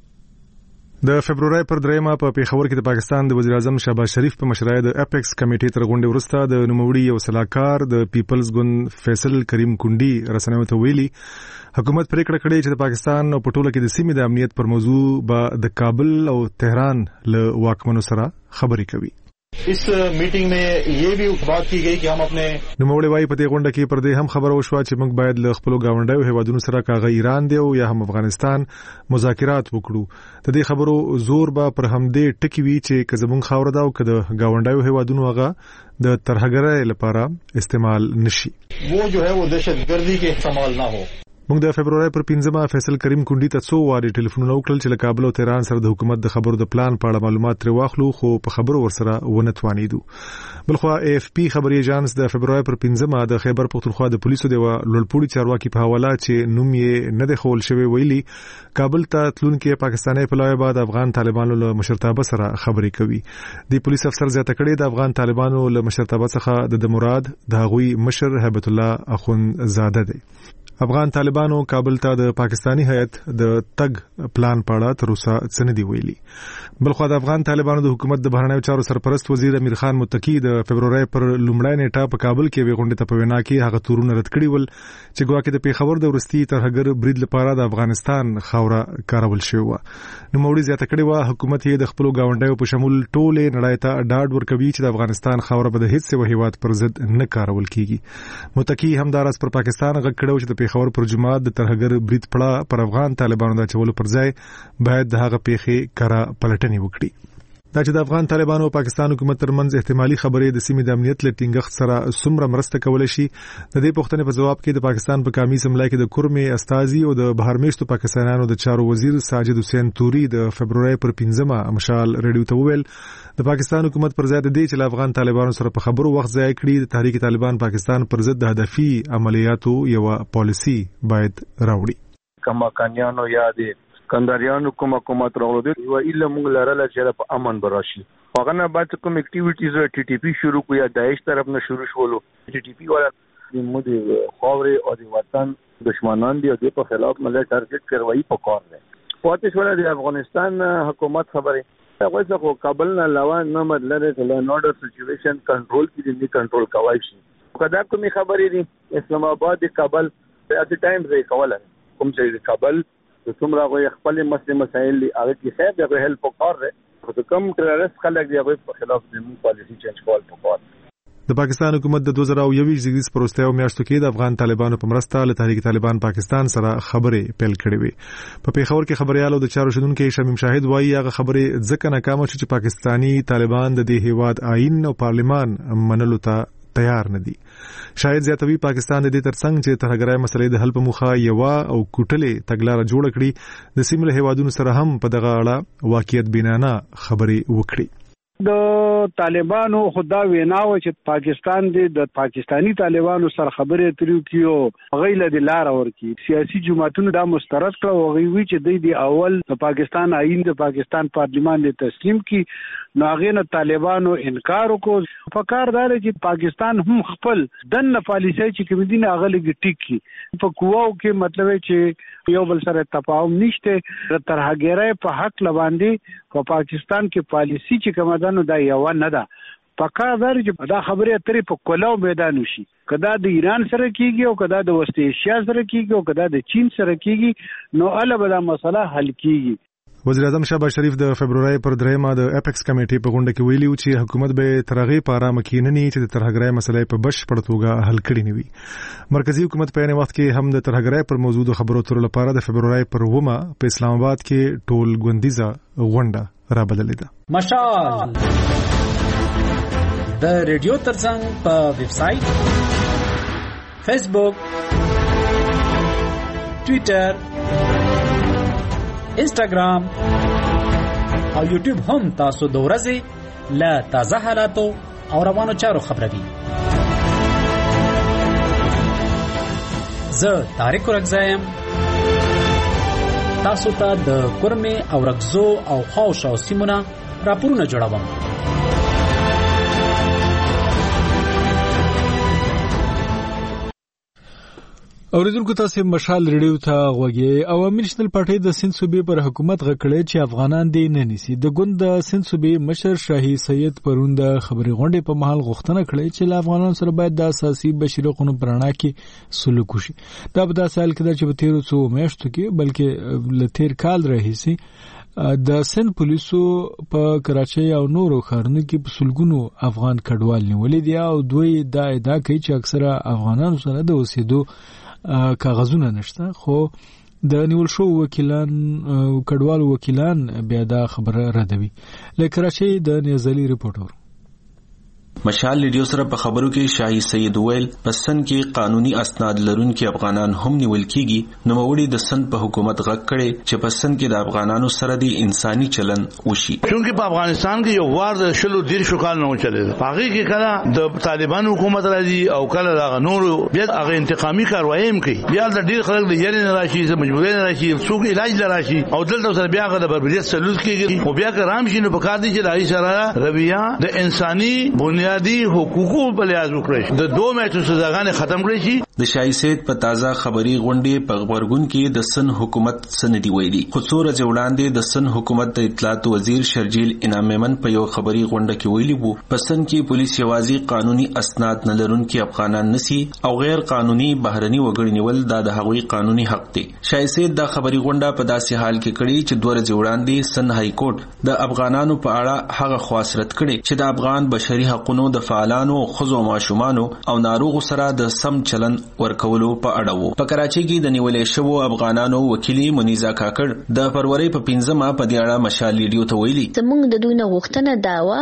د فبرवरी پر 3 په پیښور کې د پاکستان د وزیر اعظم شهباز شریف په مشرۍ د اپیکس کمیټې تر غونډې وروسته د نوموړي یو سلاکار د پیپلز ګوند فیصل کریم کونډي رسنیو ته ویلي حکومت پریکړه کړې چې د پاکستان په ټوله کې د سیمې د امنیت پر موضوع به د کابل او تهران له واکمنو سره خبرې کوي. इस मीटिंग में ये भी बात की गई कि हम अपने نوموړي وايي په دې غونډه کې پر دې هم خبره وشوه چې موږ باید له خپل گاونډیو هیوادونو سره کاغه ایران دی او یا هم افغانستان مذاکرات وکړو. د دې خبرو زور به پر همدې ټکی وی چې که زموږ خاور دا او که د گاونډیو هیوادونو هغه د ترهګرۍ لپاره استعمال نشي. वो जो है वो दहशतगर्दी के استعمال ना हो. موږ د فبرवरी پر 15 فیصل کریم کونډي ته 100 واري ټلیفونونه وکړل چې له کابل او تهران سره د حکومت د خبرو د پلان په اړه معلومات ترې واخلو خو په خبرو ورسره ونه توانیدو. بلخوا AFP خبري ایجانس د فبرवरी پر 15 د خیبر پختونخوا د پولیسو د لوړپوړي چارواکي په حواله چې نوم یې نه دی خول شوی ویلي کابل ته تلونکي پاکستاني پلاوی بعد افغان طالبانو له مشرتابه سره خبرې کوي. د پولیس افسر زیاته کړي د افغان طالبانو له مشرتابه څخه د مراد د هغوی مشر هیبت الله اخوند زاده دی. افغان طالبانو کابل ته د پاکستانی هیئت د تګ پلان په اړه تر اوسه څه نه دی ویلي. بلخو د افغان طالبانو د حکومت د بهرنیو چارو سرپرست وزیر امیر خان متقی د فبرवरी پر لومړۍ نیټه په کابل کې وی غونډه ته په وینا کې هغه تورونه رد کړي ول چې ګواکې د پیښور د ورستي ترهګر برید لپاره د افغانستان خاوره کارول شوی و. نوموړي زیاته کړي و حکومت یې د خپل گاونډیو په شمول ټوله نړۍ ته ډاډ ورکوي چې د افغانستان خاوره به د هیڅ هیواد پر ضد نه کارول کیږي. متقی همدارس پر پاکستان غږ کړو چې د پیښور پر جماعت د ترهګر برید پړه پر افغان طالبانو د چولو پر ځای باید د هغه پیښې کارا پلټنې وکړي. دا چې د افغان طالبانو او پاکستان حکومت ترمنځ احتمالي خبرې د سیمې د امنیت له ټینګښت سره څومره مرسته کولای شي د دې پوښتنې په جواب کې د پاکستان په قومي اسمبلی کې د کورمې استازي او د بهرمیشتو پاکستانیانو د چارو وزیر ساجد حسین توري د فبرवरी پر 15 مشال ریډیو ته وویل د پاکستان حکومت پر ځای د دې چې له افغان طالبانو سره په خبرو وخت ضایع کړي د تحریک طالبان پاکستان پر ضد د هدفي عملیاتو یو پالیسی باید راوړي. کماکانیانو یا د کنداریانو کوم حکومت راغلو دی یو اله موږ لرله چې په امن براشي. هغه نه بعد کوم اکټیویټیز TTP شروع کو یا داعش طرف نه شروع شولو. TTP والا د مودي خاورې او د وطن دشمنان دی او د په خلاف مله ټارګټ کروي په کار دی. پاتې شول د افغانستان حکومت خبره هغه څه کابل نه علاوه نه مدلره ته نورډر سچويشن کنټرول کې دي کنټرول کوي شي. کدا کومي خبرې دي اسلام آباد کابل ات ټایم زې کوله کوم چې کابل د څومره غوي خپل مسایل دي هغه کې خیر د هیلپ وکړي خو کوم ټرورست خلک دی هغه په خلاف د پالیسی چینج کول پکار. د پاکستان حکومت د 2021 زیږدیز پروستیو میاشتو کې د افغان طالبانو په مرسته له تحریک طالبان پاکستان سره خبرې پیل کړې وي. په پیښور کې خبريالو د چارو شندونکو شمیم شاهد وایي هغه خبرې ځکه ناکامه چې پاکستانی طالبان د دې هیواد آئین او پارلیمان منلو ته تیار نه دي. شاید زیاتوي پاکستان د دې ترڅنګ چې ترهګرۍ مسلې د حل په موخه یو او کوټلې تګلارې جوړ کړي د سیمه هیوادونو سره هم په دغه اړه واقعیت بینانه خبرې وکړي. د طالبانو خدا ویناو چې پاکستان د پاکستانی طالبانو سره خبرې اترو کیو غیله د لار ورکی سیاسي جماعتونو دا مسترد کړو او وی چې د اول د پاکستان آئین د پاکستان پارلیمان د تسلیم کی ناغینه طالبانو انکار وکړ. فکردار چې پاکستان هم خپل دنه پالیسي چې کوم دین اغلګ ټیک کی په قواو کې مطلب چې یو بل سره تفاهم نشته تر هغه په حق لباندې په پاکستان کې پالیسي چې کوم دا یو نه ده پکار چې دا خبره اترې په کولاو میدان وشي کدا د ایران سره کیږي او کدا د وسط ایشیا سره کیږي او کدا د چین سره کیږي نو البته مسله حل کیږي. وزیر اعظم شهباز شریف د فبرवरी پر 3 د اپیکس کمیټې په غونډه کې ویلي چې حکومت به ترغه پاره مکیننی چې د ترهګرۍ مسلې په بشپړ توګه حل کړي نیوي. مرکزی حکومت په یوه وخت کې هم د ترهګرۍ پر موضوع خبرو تر لپاره د فبرवरी پر 9 په اسلام آباد کې ټول غونډیزه غونډه را بدلې ده. مشال د ریډیو ترڅنګ په ویب سټ، فیسبوک، ټویټر، انسټاګرام او یوټیوب هم تاسو د ورځې له تازه حالاتو او روانو چارو خبروي. زه طارق رګزایم تاسو ته د کورمه او رګزو او خاوش او سیمونه راپورونه جوړوم. اوریدونکو تاسو مشال ریډیو ته غوږی. عوامي نېشنل پارټي د سند صوبې پر حکومت غکړې چې افغانان دې نه نیسي. د ګوند د سند صوبې مشر شاهي سید پرون د خبري غونډې په محل غوښتنه کړې چې افغانانو سره باید د اساسي بشري قانون پرانا کې سلوک وشي. دا په داسې حال کې چې په تیرو څو میاشتو کې بلکې ل تیر کال راهیسي د سند پولیسو په کراچۍ او نورو ښارونو کې په سلګونو افغان کډوال نیولې دي او دوی دا ادعا کوي چې اکثره افغانانو سره د اوسېدو کاغذونه نشته. خو د نیول شو وکیلان کډوالو وکیلان بیا دا خبره ردوي. لکه کراچۍ د نیازلي ریپورټر مشال ریډیو سره په خبرو کې شاهي سید ویل په سند کې قانوني اسناد لرونکي افغانان هم نیول کیږي. نو وړي د سند په حکومت غږ کړي چې په سند کې د افغانانو سره د انساني چلن وشي. چونکه په افغانستان کې یو وار د شلو دیر شو کال نه چلیږي. هغه کې کله د طالبان حکومت راځي او کله د نور بیا هغه انتقامي کاروایی هم کوي. بیا د ډیر خلک د یری نه راشي، مجبورې نه راشي، څوک علاج لراشي او دلته سره بیا غو د بربریت سلوک کیږي. او بیا کرام شنو په کار دي چې دای سره رویه د انساني بنیادی حقوقو په لحاظ وکړي. د 2 میاشتو سزاګانې ختم کړي شي. د شاهي سید په تازه خبري غونډې په خبرګون کې د سن حکومت سندي ویلي. خو څو ورځې وړاندې د سن حکومت د اطلاعات وزیر شرجیل انعام مومن په یو خبري غونډه کې ویلي وو په سن کې پولیس یوازې قانوني اسناد نه لرونکي افغانان نسی او غیر قانوني بهرني وګړي نیول د هغوی قانوني حق دی. شاهي سید د خبري غونډه په داسې حال کې کړي چې 2 ورځې وړاندې سن های کورټ د افغانانو په اړه هغه خواصرت کړي چې د افغان بشري حقوقو د فعالانو خزو ماشومانو او ناروغو سره د سم چلن ورکولو په اړه وو. په کراچۍ کې د نیولې شوو افغانانو وکیلی منیزا کاکړ د فروری په 15 په دې اړه مشال ریډیو ته ویلي زموږ د دوی نه غوښتنه دا و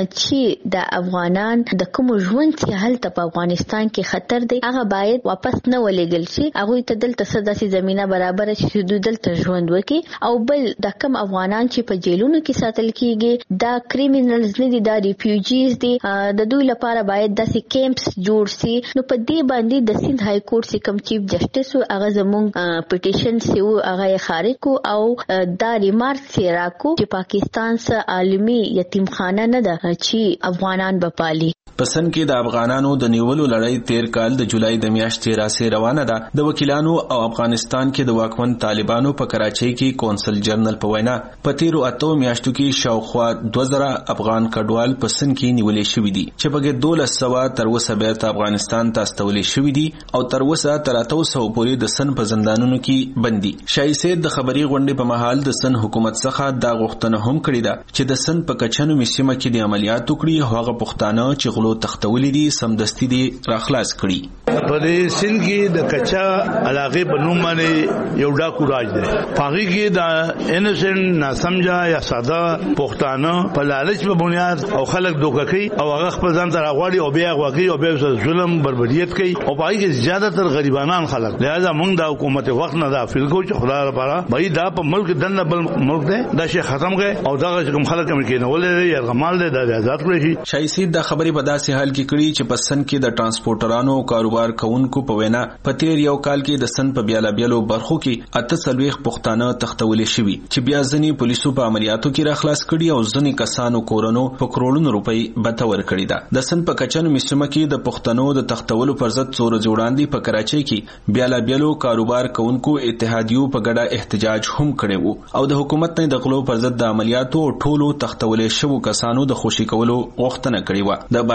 چې د افغانان د کوم ژوند چې هلته په افغانستان کې خطر دی هغه باید واپس نه ولېږل شي. هغه ته دلته سداسي زمينه برابر شي دوی دلته ژوند وکړي. او بل د کوم افغانان چې په جیلونو کې ساتل کیږي دا کریمینلز نه دي، دا ریفیوجیز دي، د دوی لپاره باید داسې کیمپس جوړ شي. نو په دې باندې د سند های کورټ چې کوم چیف جسټس هغه زموږ پټیشن سی هغه خارج کو او دا ریمارک سی راکو چې پاکستان سره عالمي یتیمخانه نه ده چې افغانان بپالي. پسند کې د افغانانو د نیولو لړۍ تیر کال د جولای د میاشتې راسي روانه ده. د وکیلانو او افغانستان کې د واکمن طالبانو په کراچۍ کې کونسل جنرال په وینا په تیرو 8 میاشتو کې شاوخوا 2000 افغان کډوال پسند کې نیولې شوې دي چې په 1200 تر اوسه بیرته افغانستان ته استولې شوې دي او تر اوسه تر 800 پورې د سن په زندانونو کې بندي. شاهي سید د خبري غونډې په محل د سن حکومت څخه دا غوښتنه هم کړې ده چې د سن په کچنو میسیمه کې د عملیات وکړي. هغه پښتانه چې غلو تختولې دي سمدستي دي راخلاص کړي. په دې سن کې د کچا علاقه په نوم باندې یو ډاکو راج دی. پاغي کې د انسنت ناسمجا یا ساده پښتانه په لالچ په بنیاد او خلک دوکه کوي او هغه خپل ځان ته راغواړي او بیا غواګي او بیا ظلم بربریت کوي او پاغي کې زیاده تر غریبانان خلک. لہذا موږ د حکومت وخت نه دا فیل کو چې خدای لپاره بای دا په ملک دنه بل ملک دی دا شي ختم کړي او دا کوم خلک هم کې نه ولې یا غمال دی دا آزاد کړی شي. شاهي سید د خبري په داسې حال کې کړي چې په سن کې د ترانسپورټرانو او کاروبار کوونکو په وینا په تیر یو کال کې د سن په بیلابیلو برخو کې 48 پښتانه تختولې شوي چې بیا ځنی پولیسو په عملیاتو کې راخلاص کړي او ځنی کسانو کورونو په کروڑونو روپۍ بتور کړي ده. د سن په کچنو میسمه کې د پښتنو د تختولو پر ضد څور جوړاندې په کراچۍ کې بیلابیلو کاروبار کوونکو اتحادیو په ګډه احتجاج هم کړي وو او د حکومت نه د غلو پر ضد د عملیاتو ټولو تختولې شوو کسانو د خوشي کولو غوښتنه کړې و. د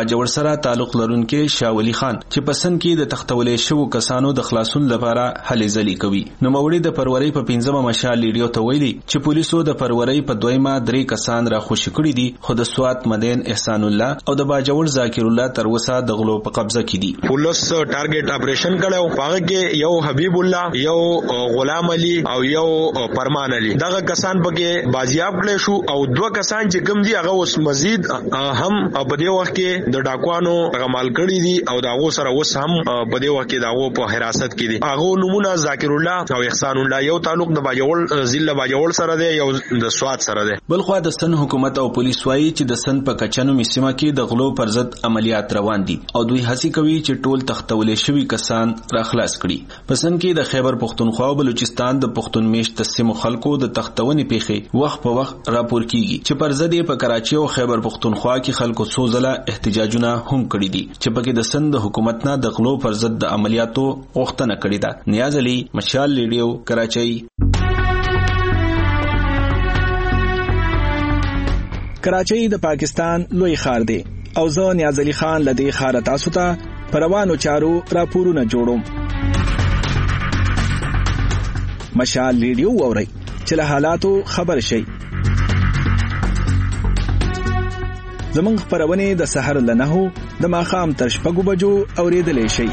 باجوړ سره تعلق لرونکي شاولي خان چې پسند کې د تختولې شو کسانو د خلاصون لپاره هلې ځلې کوي. نو موري د پروري په 15مه مشال لیډیو ته ویلي چې پولیسو د پروري په 2مه 3 کسان را خوشی کړی دي، خو د سوات مدین احسان الله او د باجوړ ذاکر الله تر وسه د غلو په قبضه کې دي. پولیس ټارګټ اپریشن کړو، هغه کې یو حبیب الله، یو غلام علي او یو فرمان علي، دغه کسان پکې بازیاب کړي شو او 2 کسان چې کوم دي هغه اوس مزید هم په دې وخت کې د ډاکوانو غمال کړی دي او داغه سره اوس هم په دې وخت کې داغه په حراست کې دي. هغه نمونه ذاکر الله او احسان الله یو تعلق د باجوړ ضلع باجوړ سره دی، یو د سوات سره دی. بلخوا د سن حکومت او پولیس وايي چې د سن په کچنو میسیمه کې د غلو پر ضد عملیات روان دي او دوی هڅه کوي چې ټول تختولې شوی کسان را خلاص کړي. پسند کې د خیبر پختونخوا او بلوچستان د پختون میشت سیمو خلکو د تختونې پیښې وخت په وخت راپور کیږي چې پر ضد په کراچي او خیبر پختونخوا کې خلکو سوزله احتجاجونه هم کړي دي چې پکې د سند حکومت نه د غلو پر ضد د عملیاتو غوښتنه کړې ده. نیاز علي، مشال لیډیو، کراچي. کراچي د پاکستان لوی ښار دی او زه نیاز علي خان لدی ښار تاسو ته پروانو چارو راپورونه جوړوم. مشال لیډیو ووري چې له حالاتو خبر شي. زمونږ خبرونه د سحر له 9 د ماښام تر 6 بجو اوریدلې شي.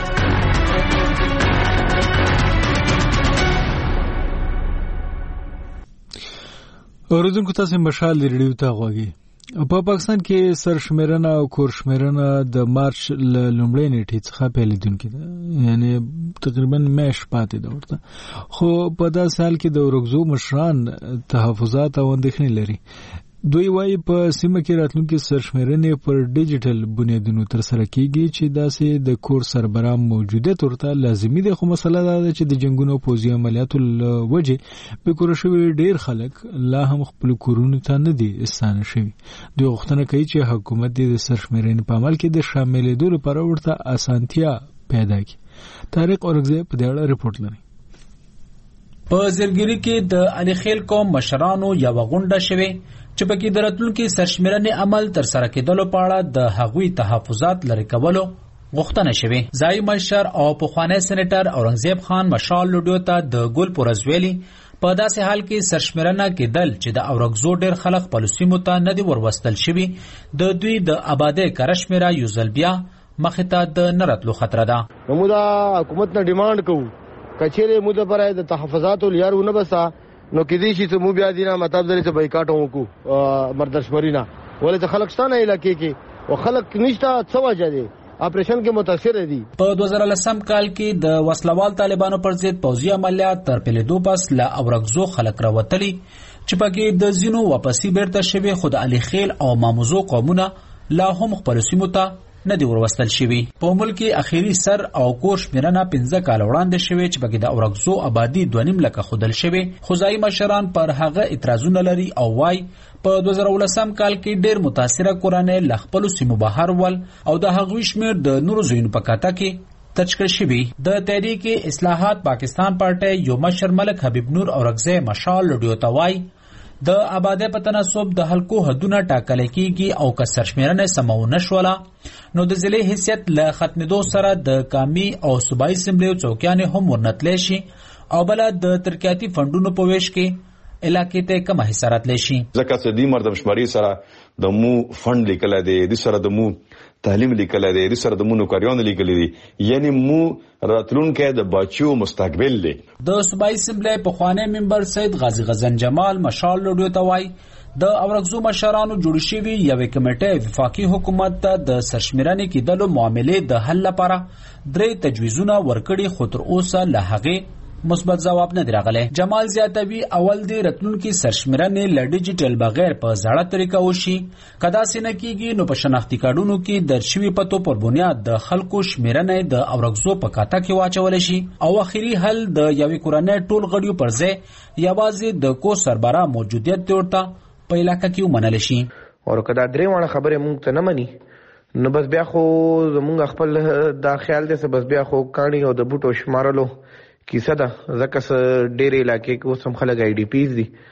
اوریدونکو تاسو مشال لیډیو ته غواړئ. په پاکستان کې سرشمیرنه او کورشمیرنه د مارچ لومړۍ نیټې څخه پیلېدونکې ده، یعنی تقریبا میاشت پاتې ده ورته. خو په داسې حال کې د ورکزو مشران تحفظات او اندېښنې لري. دوی وايي په سیمه کې راتلونکي سرشمیرنې پر ډیجیټل بنیادونو ترسره کیږي چې داسې د کور سربراه موجودیت ورته لازمي ده. خو مسله دا ده چې د جنگونو پوځي عملیاتو لوجې به کور شوي ډیر خلک لا هم خپل کورونو ته نه دي استانه شوي. دوی غوښتنه کوي چې حکومت د سرشمیرنې په عمل کې د شاملېدو لپاره ورته اسانتیا پیدا کړي. طارق اورګزی په دې اړه رپورټ لري. په زلګری کې د علي خیل قوم مشرانو یو غونډه شوه چې پکې د راتلونکي سرشمیرنې عمل تر سره کېدلو په اړه د هغوی تحفظات لري کولو غوښتنه شوه. ځای مشر او پخوانی سېنیټر اورنګزیب خان مشال لوډیو ته د ګل پرزویلی په داسې حال کې سرشمیرنه کېدل چې د اورګزو ډېر خلک پالیسیمو ته نه دي وروستل شوي، د دوی د آبادۍ کرشمیره یو ځل بیا مخې ته د نه راتلو خطره ده. موږ د حکومت نه ډیمانډ کوو کچېرې موږ لپاره د تحفظاتو لیارو نه بسا نو کې دي چې مو بیا دینه مطلب درې ته بایکاټ وکړو مردشمرینا ولې ته خلک ستانه علاقې کې او خلک نشته څه وجه دي اپریشن کې متاثر دي. په 2010 کال کې د وسلوال طالبانو پر ضد پوځي عملیات تر پیلېدو پس لا اورګزو خلک راوتلي چې پکې د زینو واپسی بیرته شوی. خود علي خیل او ماموزو قومونه لا هم خپل سیمو ته نه دی وروستل شوی. په ملک کې اخیری سر او کور شمیرنه 15 کال وړاندې شوی چې پکې د اورګزو آبادی 2.5 لکه خودل شوی. خوځای مشران پر هغه اعتراضونه لري او وايي په 2018 کال کې ډېر متاثره کورانه لخپل سیمو بهر ول او د هغوی شمیر د نورو زینو په کاته کې تشکیل شوی. د تحریک اصلاحات پاکستان پارټي یو مشر ملک حبیب نور اورګزی مشال لوډیو ته وايي د آبادی په تناسب د حلقو حدونه ټاکل کیږي او که سرشمیرنه سمونه شوله نو د ضلع حیثیت له ختمېدو سره د قومي او صوبایي اسمبلیو څوکیانې هم ورنتلی شي او بل د ترقیاتي فندونو په ویش کې علاقې ته کم حصہ راتلی شي. ځکه چې د مردم شماري سره د مو فند لیکل دی، د سره د مو تعلیم لیکل دی، د سره د مو نوکریان لیکل دي، یعنی مو راتلونکي د بچو مستقبل دی. د صوبایي اسمبلی پخوانی ممبر سید غازی غزن جمال مشال لوډیو ته وایي د اورګزو مشرانو جوړ شوی یوې کمیټې وفاقي حکومت ته د سرشمیرنې کېدلو معاملې د حل لپاره 3 تجویزونه ورکړي خو تر اوسه له هغې مثبت جواب نه راغلی. جمال زیاتوي اول دی راتلونکي سرشمیرنې له ډیجیټل بغیر په زړه طریقه وشي. کدا سینه کیږي نو په شناختی کارډونو کې درشوي پتو پر بنیاد د خلکو شمیرنې د اورګزو په کاته کې واچول شي او اخیری حل د یوې کورنۍ ټول غړیو پر ځای یوازې د کو سربراه موجودیت ورته په علاقه کې ومنل شي. او کدا درې وانه خبره مونږ ته نه مني نو بس بیا خو زمونږ خپل دا خیال دی چې بس بیا خو کاڼي او د بوټو شمارلو کیسه ده. ځکه ډېرې علاقې کې اوس هم خلک آی ډي پیز دي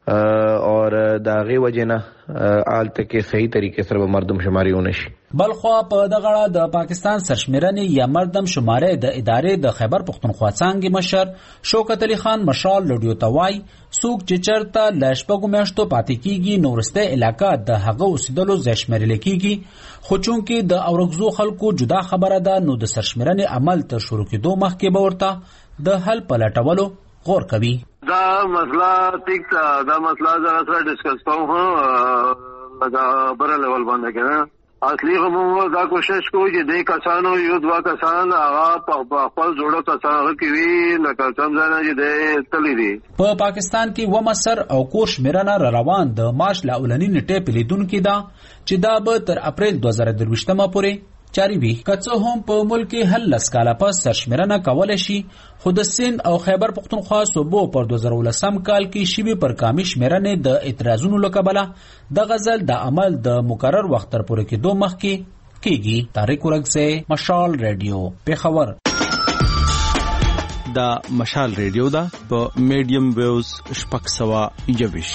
اور دا غي وجنه آلته کې صحیح طریقې سره مردم شماري ونشي. بلخوا په دغه د پاکستان سرشمیرنې یا مردم شمارې د ادارې د خیبر پختونخوا څانګې مشر شوکت علي خان مشال لډیو توای څوک چې چرته لشپګو میاشتو پاتې کیږي نورسته علاقہ د هغه اوسېدلو زشمرل کیږي خو چونکې د اورګزو خلکو جدا خبره ده نو د سرشمیرنې عمل ته شروع کېدو مخکې به ورته د حل پلټولو غور کوي. دا مسله ټیک دا مسله سره ډیسکس کوو دا بر لیول باندې کنه اصلي کوم دا کوشش کوي چې د کسانو یو دوا کسان هغه په خپل جوړو کسانو کې وی لکه څنګه چې د تللی دي. په پاکستان کې و مصر او کور شمیرنه روان د مارچ لا اولنی نیټه پیلیدونکو دا چې دا به تر اپریل 2023 پورې جاری وي. کڅه هم په ملک کې هل لسکاله پس سرشمیرنه کول شي خو د سند او خیبر پختونخوا صوبو پر 2019 کال کې شیبي پر کامي شمیرنه د اعتراضونو لکبله د غزل د عمل د مقرر وخت تر پورې کې 2 مخ کې کیږي. طارق ورغزه مشال رادیو پیښور. دا مشال رادیو دا په میډیم ویوز شپږ سوه یویش.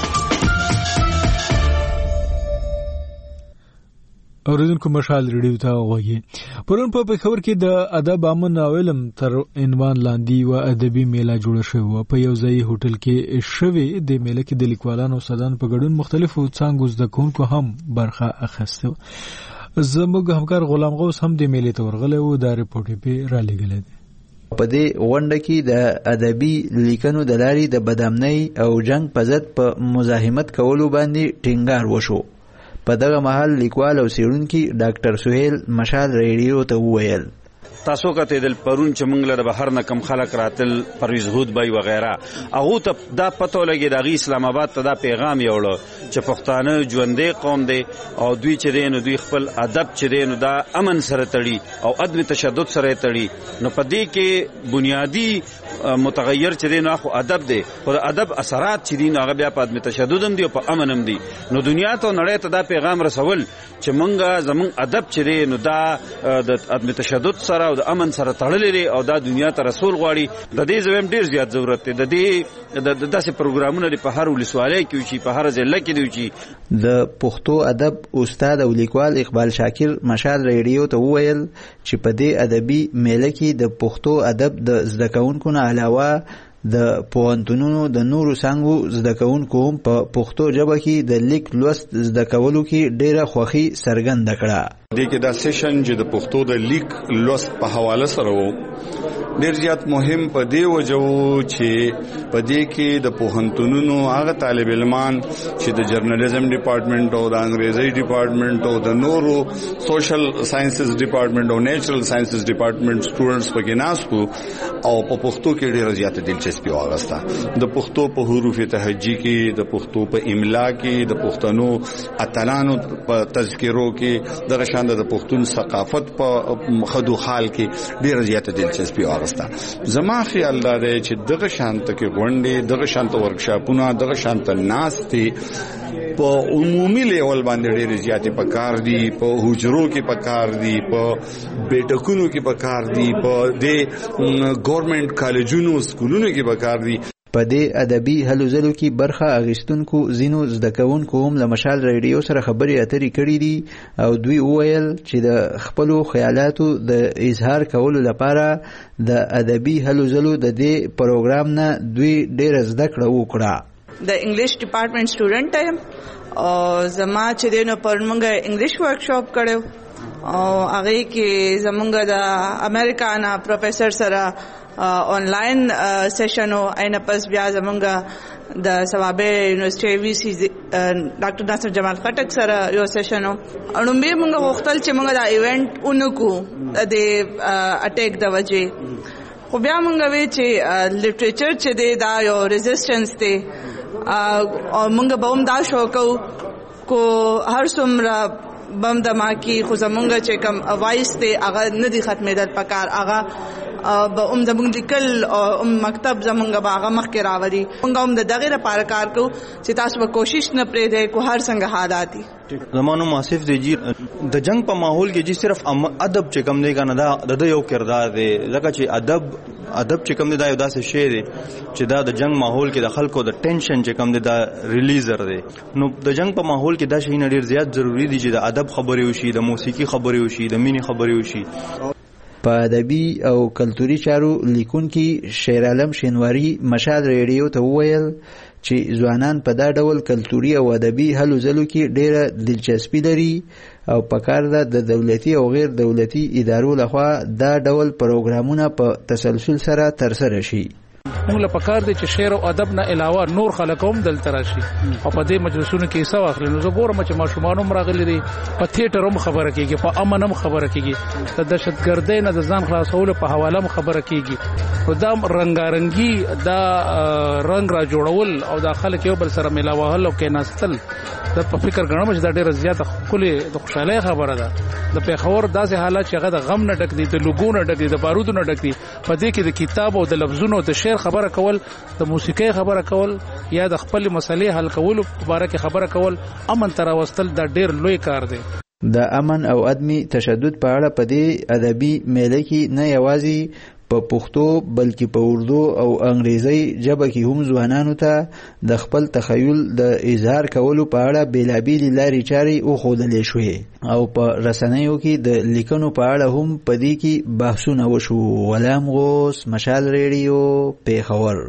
اوریدونکو مشال ریډیو ته وایي پرون په پیښور کې د ادب امن او علم تر عنوان لاندې و ادبي میله جوړه شوې و. په یو ځای هوټل کې شوې د میله کې د لیکوالانو او استادانو په ګډون مختلفو څانګو زده کوونکو هم برخه اخیسته. زموږ همکار غلام غوث هم د میلې ته ورغلی و. دا رپورټ یې را لېږلی دی. په دې غونډه کې د ادبي لیکنو د لارې د بدامنۍ او جنگ په ضد په مزاحمت کولو باندې ټینګار وشو. په دغه مهال لیکوال او څېړونکي ډاکټر سهیل مشال ریډیو ته وویل تاسو کته د پرون چې موږ له بهر نه کم خلک راتل پرویز هود بای وغیرہ هغه ته دا پته لګي د اسلام آباد ته دا پیغام یوړو چې پښتانه ژوندې قوم دي او دوی چې دین دوی خپل ادب چې دین دا امن سره تړي او عدم تشدد سره تړي. نو په دې کې بنیادی متغیر چې دین اخو ادب دی خو د ادب اثرات چې دین هغه بیا په عدم تشدد هم دي او په امن هم دي. نو دنیا ته نړۍ ته دا پیغام رسول چې موږ زمون ادب چې دین دا د عدم تشدد سره او د امن سره تړلې دي او دا دنیا ته رسول غواړي. د دې زویم ډیر زیات ضرورت دی. د دې داسې پروګرامونه په هر ولسوالۍ کې وي په هر ضلع کې دی. د پښتو ادب استاد او لیکوال اقبال شاکر مشال ریډیو ته وویل چې په دې ادبي میله کې د پښتو ادب د زده کوونکو نه علاوه د پوهنتونونو د نورو څانګو زده کوونکو هم په پښتو ژبه کې د لیک لوست زده کولو کې ډېره خوښي څرګنده کړه. دې کې دا سیشن چې د پښتو د لیک لوست په حواله سره وو ډېر زیات مهم په دې وجو چې په دې کې د پوهنتونونو هغه طالب علمان چې د جرنالیزم ډپارټمنټ او د انګریزي ډپارټمنټ او د نورو سوشل ساينسز ډپارټمنټ او نیچرل ساينسز ډپارټمنټ سټوډنټس پکې ناسو او په پښتو کې ډېر زیات دلچسپي واغسته. د پښتو په حروف تهجی کې د پښتو په املا کې د پښتنو اتلانو په تذکرو کې دغه شان د پښتون ثقافت په خدو حال کې ډېر زیات دلچسپي واغسته. زما خیال دا دی چې دغه شانت کې غونډې دغه شانت ورکشاپونه دغه شانت ناستې په عمومي لیول باندې ډېر زیاتې پکار دي. په حجرو کې پکار دي په بیٹکونو کې پکار دي په دې ګورنمنت کالجونو سکولونو کې پکار دي. په دې ادبي هلو ځلو کې برخه اخیستونکو ځینو زده کوونکو هم له مشال ریډیو سره خبرې اترې کړې دي او دوی وویل چې د خپلو خیالاتو د اظهار کولو لپاره د ادبي هلو ځلو د دې پروګرام نه دوی ډېره زده کړه وکړه. د انګلیش ډپارټمنټ سټوډنټ یم او زما چې دینو پر موږ انګلیش ورکشاپ کړو او هغه کې زمونږ د امریکا نه پروفیسور سره آنلاین سیشن او ان پس بیا زمونږ د ثوابه یونیورسيټي وی سي ډاکټر ناصر جمال خټک سره یو سیشن او انومبه موږ وختل چې موږ دا ایونت اونکو د اٹیک د وجه خو بیا موږ وی چې لټریچر چې دا یو ریزिस्टेंस دی او موږ به هم دا شو کو هر څومره بم دماکی خو زمونږ چې کوم وایس ته هغه نه دی ختمېدل پکار هغه به زمونږ لیکل او مکتب زمونږ باغه مخ کې راوړي. موږ هم دغه لپاره کار کوو چې تاسو به کوشش نه پرې دی کو هر څنګه حالات دي. زمانو ماسف دی جی د جنگ په ماحول کې چې صرف ادب چې کم دی کنه دا د یو کردار دی ځکه چې ادب ادب چې کوم دی دا یو داسې شی دی چې دا د جنگ ماحول کې د خلکو د ټینشن چې کوم دی دا ریلیزر دی. نو د جنگ په ماحول کې دا شی نه ډیر زیات ضروری دی چې د ادب خبرې وشي، د موسیقي خبرې وشي، د مینې خبرې وشي. په ادبي او کلتوري چارو لیکونکي شیر عالم شینواری مشال ریډیو ته وویل چې ځوانان په دا ډول کلتوري او ادبي هلو ځلو کې ډیره دلچسپي لري او پکار ده د دولتي او غیر دولتي ادارو لخوا دا ډول پروګرامونه په تسلسل سره ترسره شي. موږ له پکار دي چې شعر او ادب نه علاوه نور خلک هم دلته راشي او په دې مجلسونو کې حصہ واخلي. نو زه ګورم چې ماشومان هم راغلي دي، په تھیټر هم خبره کیږي، په امن هم خبره کیږي، د دهشتګردۍ نه د ځان خلاصولو په حواله هم خبره کیږي. نو دا رنګارنګي دا رنگ را جوړول او دا خلک یو بل سره ملاوهل او کېناستل دا په فکر غنم چې دا ډیره زیاته خولي د خوشاله خبره ده. د پیښور داسې حالات چې هغه د غم نه ډک دي، د لوګو نه ډک دي، د بارودو نه ډک دي، په دې کې د کتاب او د لفظونو د شعر خبره کول، د موسیقۍ خبره کول یا د خپل مسلې حل کولو په اړه کې خبره کول، امن تر واستل دا ډیر لوی کار دی. د امن او عدمي تشدد په اړه په دې ادبي میله کې نه یوازې په پښتو بلکې په اردو او انګریزي ژبه کې هم ځوانانو ته د خپل تخیل د اظهار کولو په اړه بیلابېلې لارې چارې وښودلې شوې او په رسنیو کې د لیکنو په اړه هم په دې کې بحثونه وشو. غلام غوث، مشال ریډیو، پیښور.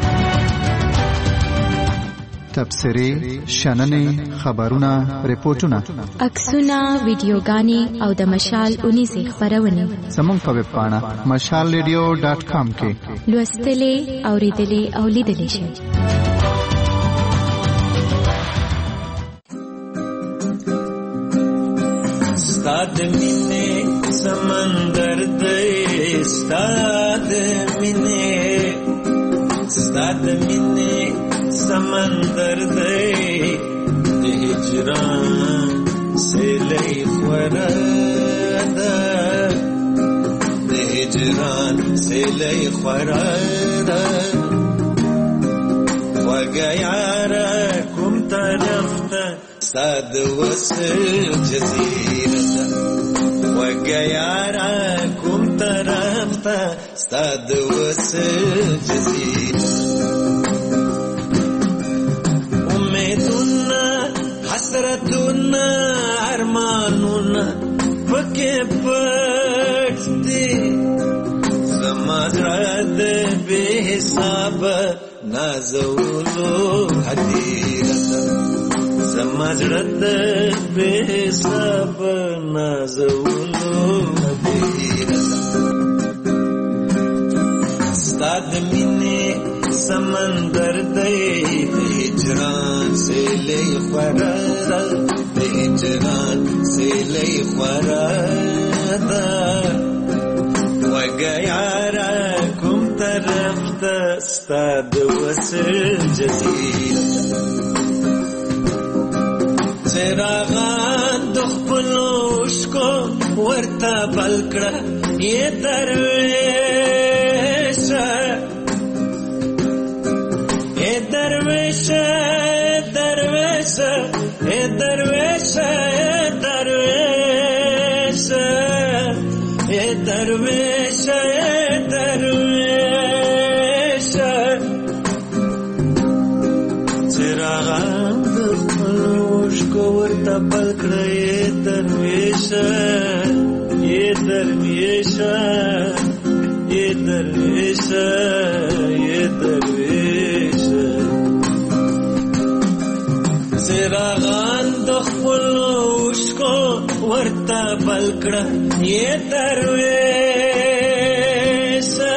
تبصرې، شننې، خبرونه، ریپورتونه، عکسونه، ویډیوګانې او د مشال اونیزې خبرونه زموږ په ویب پاڼه mashalradio.com کې لوستلې، اوریدلې او لیدلې شئ. ستاد مینې سمندر دې، ستاد مینې، ستاد مینې سمندر دے د هجران سیلې خورده، د هجران سیلې خورده، وګا یاره کوم طرف ته ستاد وصل جزیره ده، وګا یاره کوم طرف ته ستاد وصل جزیره. حسرتونه ارمانونه پکې پټ دي، زما زړه د بې حسابه نازولو هدیره ده، زما زړه د بې حسابه نازولو هدیره ده. ستا د مینې سمندر دی، د هجران سیلې خورده، د هجران سیلې خورده، وګا یاره کوم طرف ته ستا د وصل جزیره. څراغان د خپلو اوښکو ورته بل کړه یې درویشه، درویشه درویشه درویشه درویشه درویشه درویشه. څراغان د خپلو اوښکو ورته بل کړه یې درویشه، یې درویشه، یې درویشه، یې درویشه. څراغان د خپلو اوښکو ورته بل کړه یې درویشه،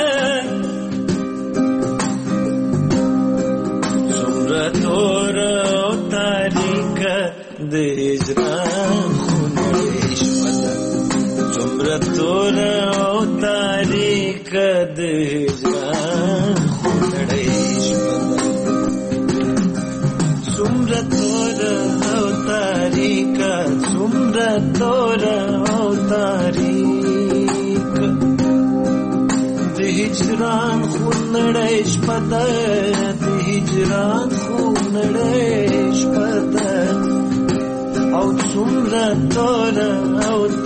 څومره توره او تاریکه د هجران خونړۍ شپه ده، څومره توره او تاریکه د هجران خونړۍ شپه ده، څومره توره او تاریکه، څومره توره او تاریکه د هجران خونړۍ شپه ده، د هجران خونړۍ شپه ده، او څومره توره او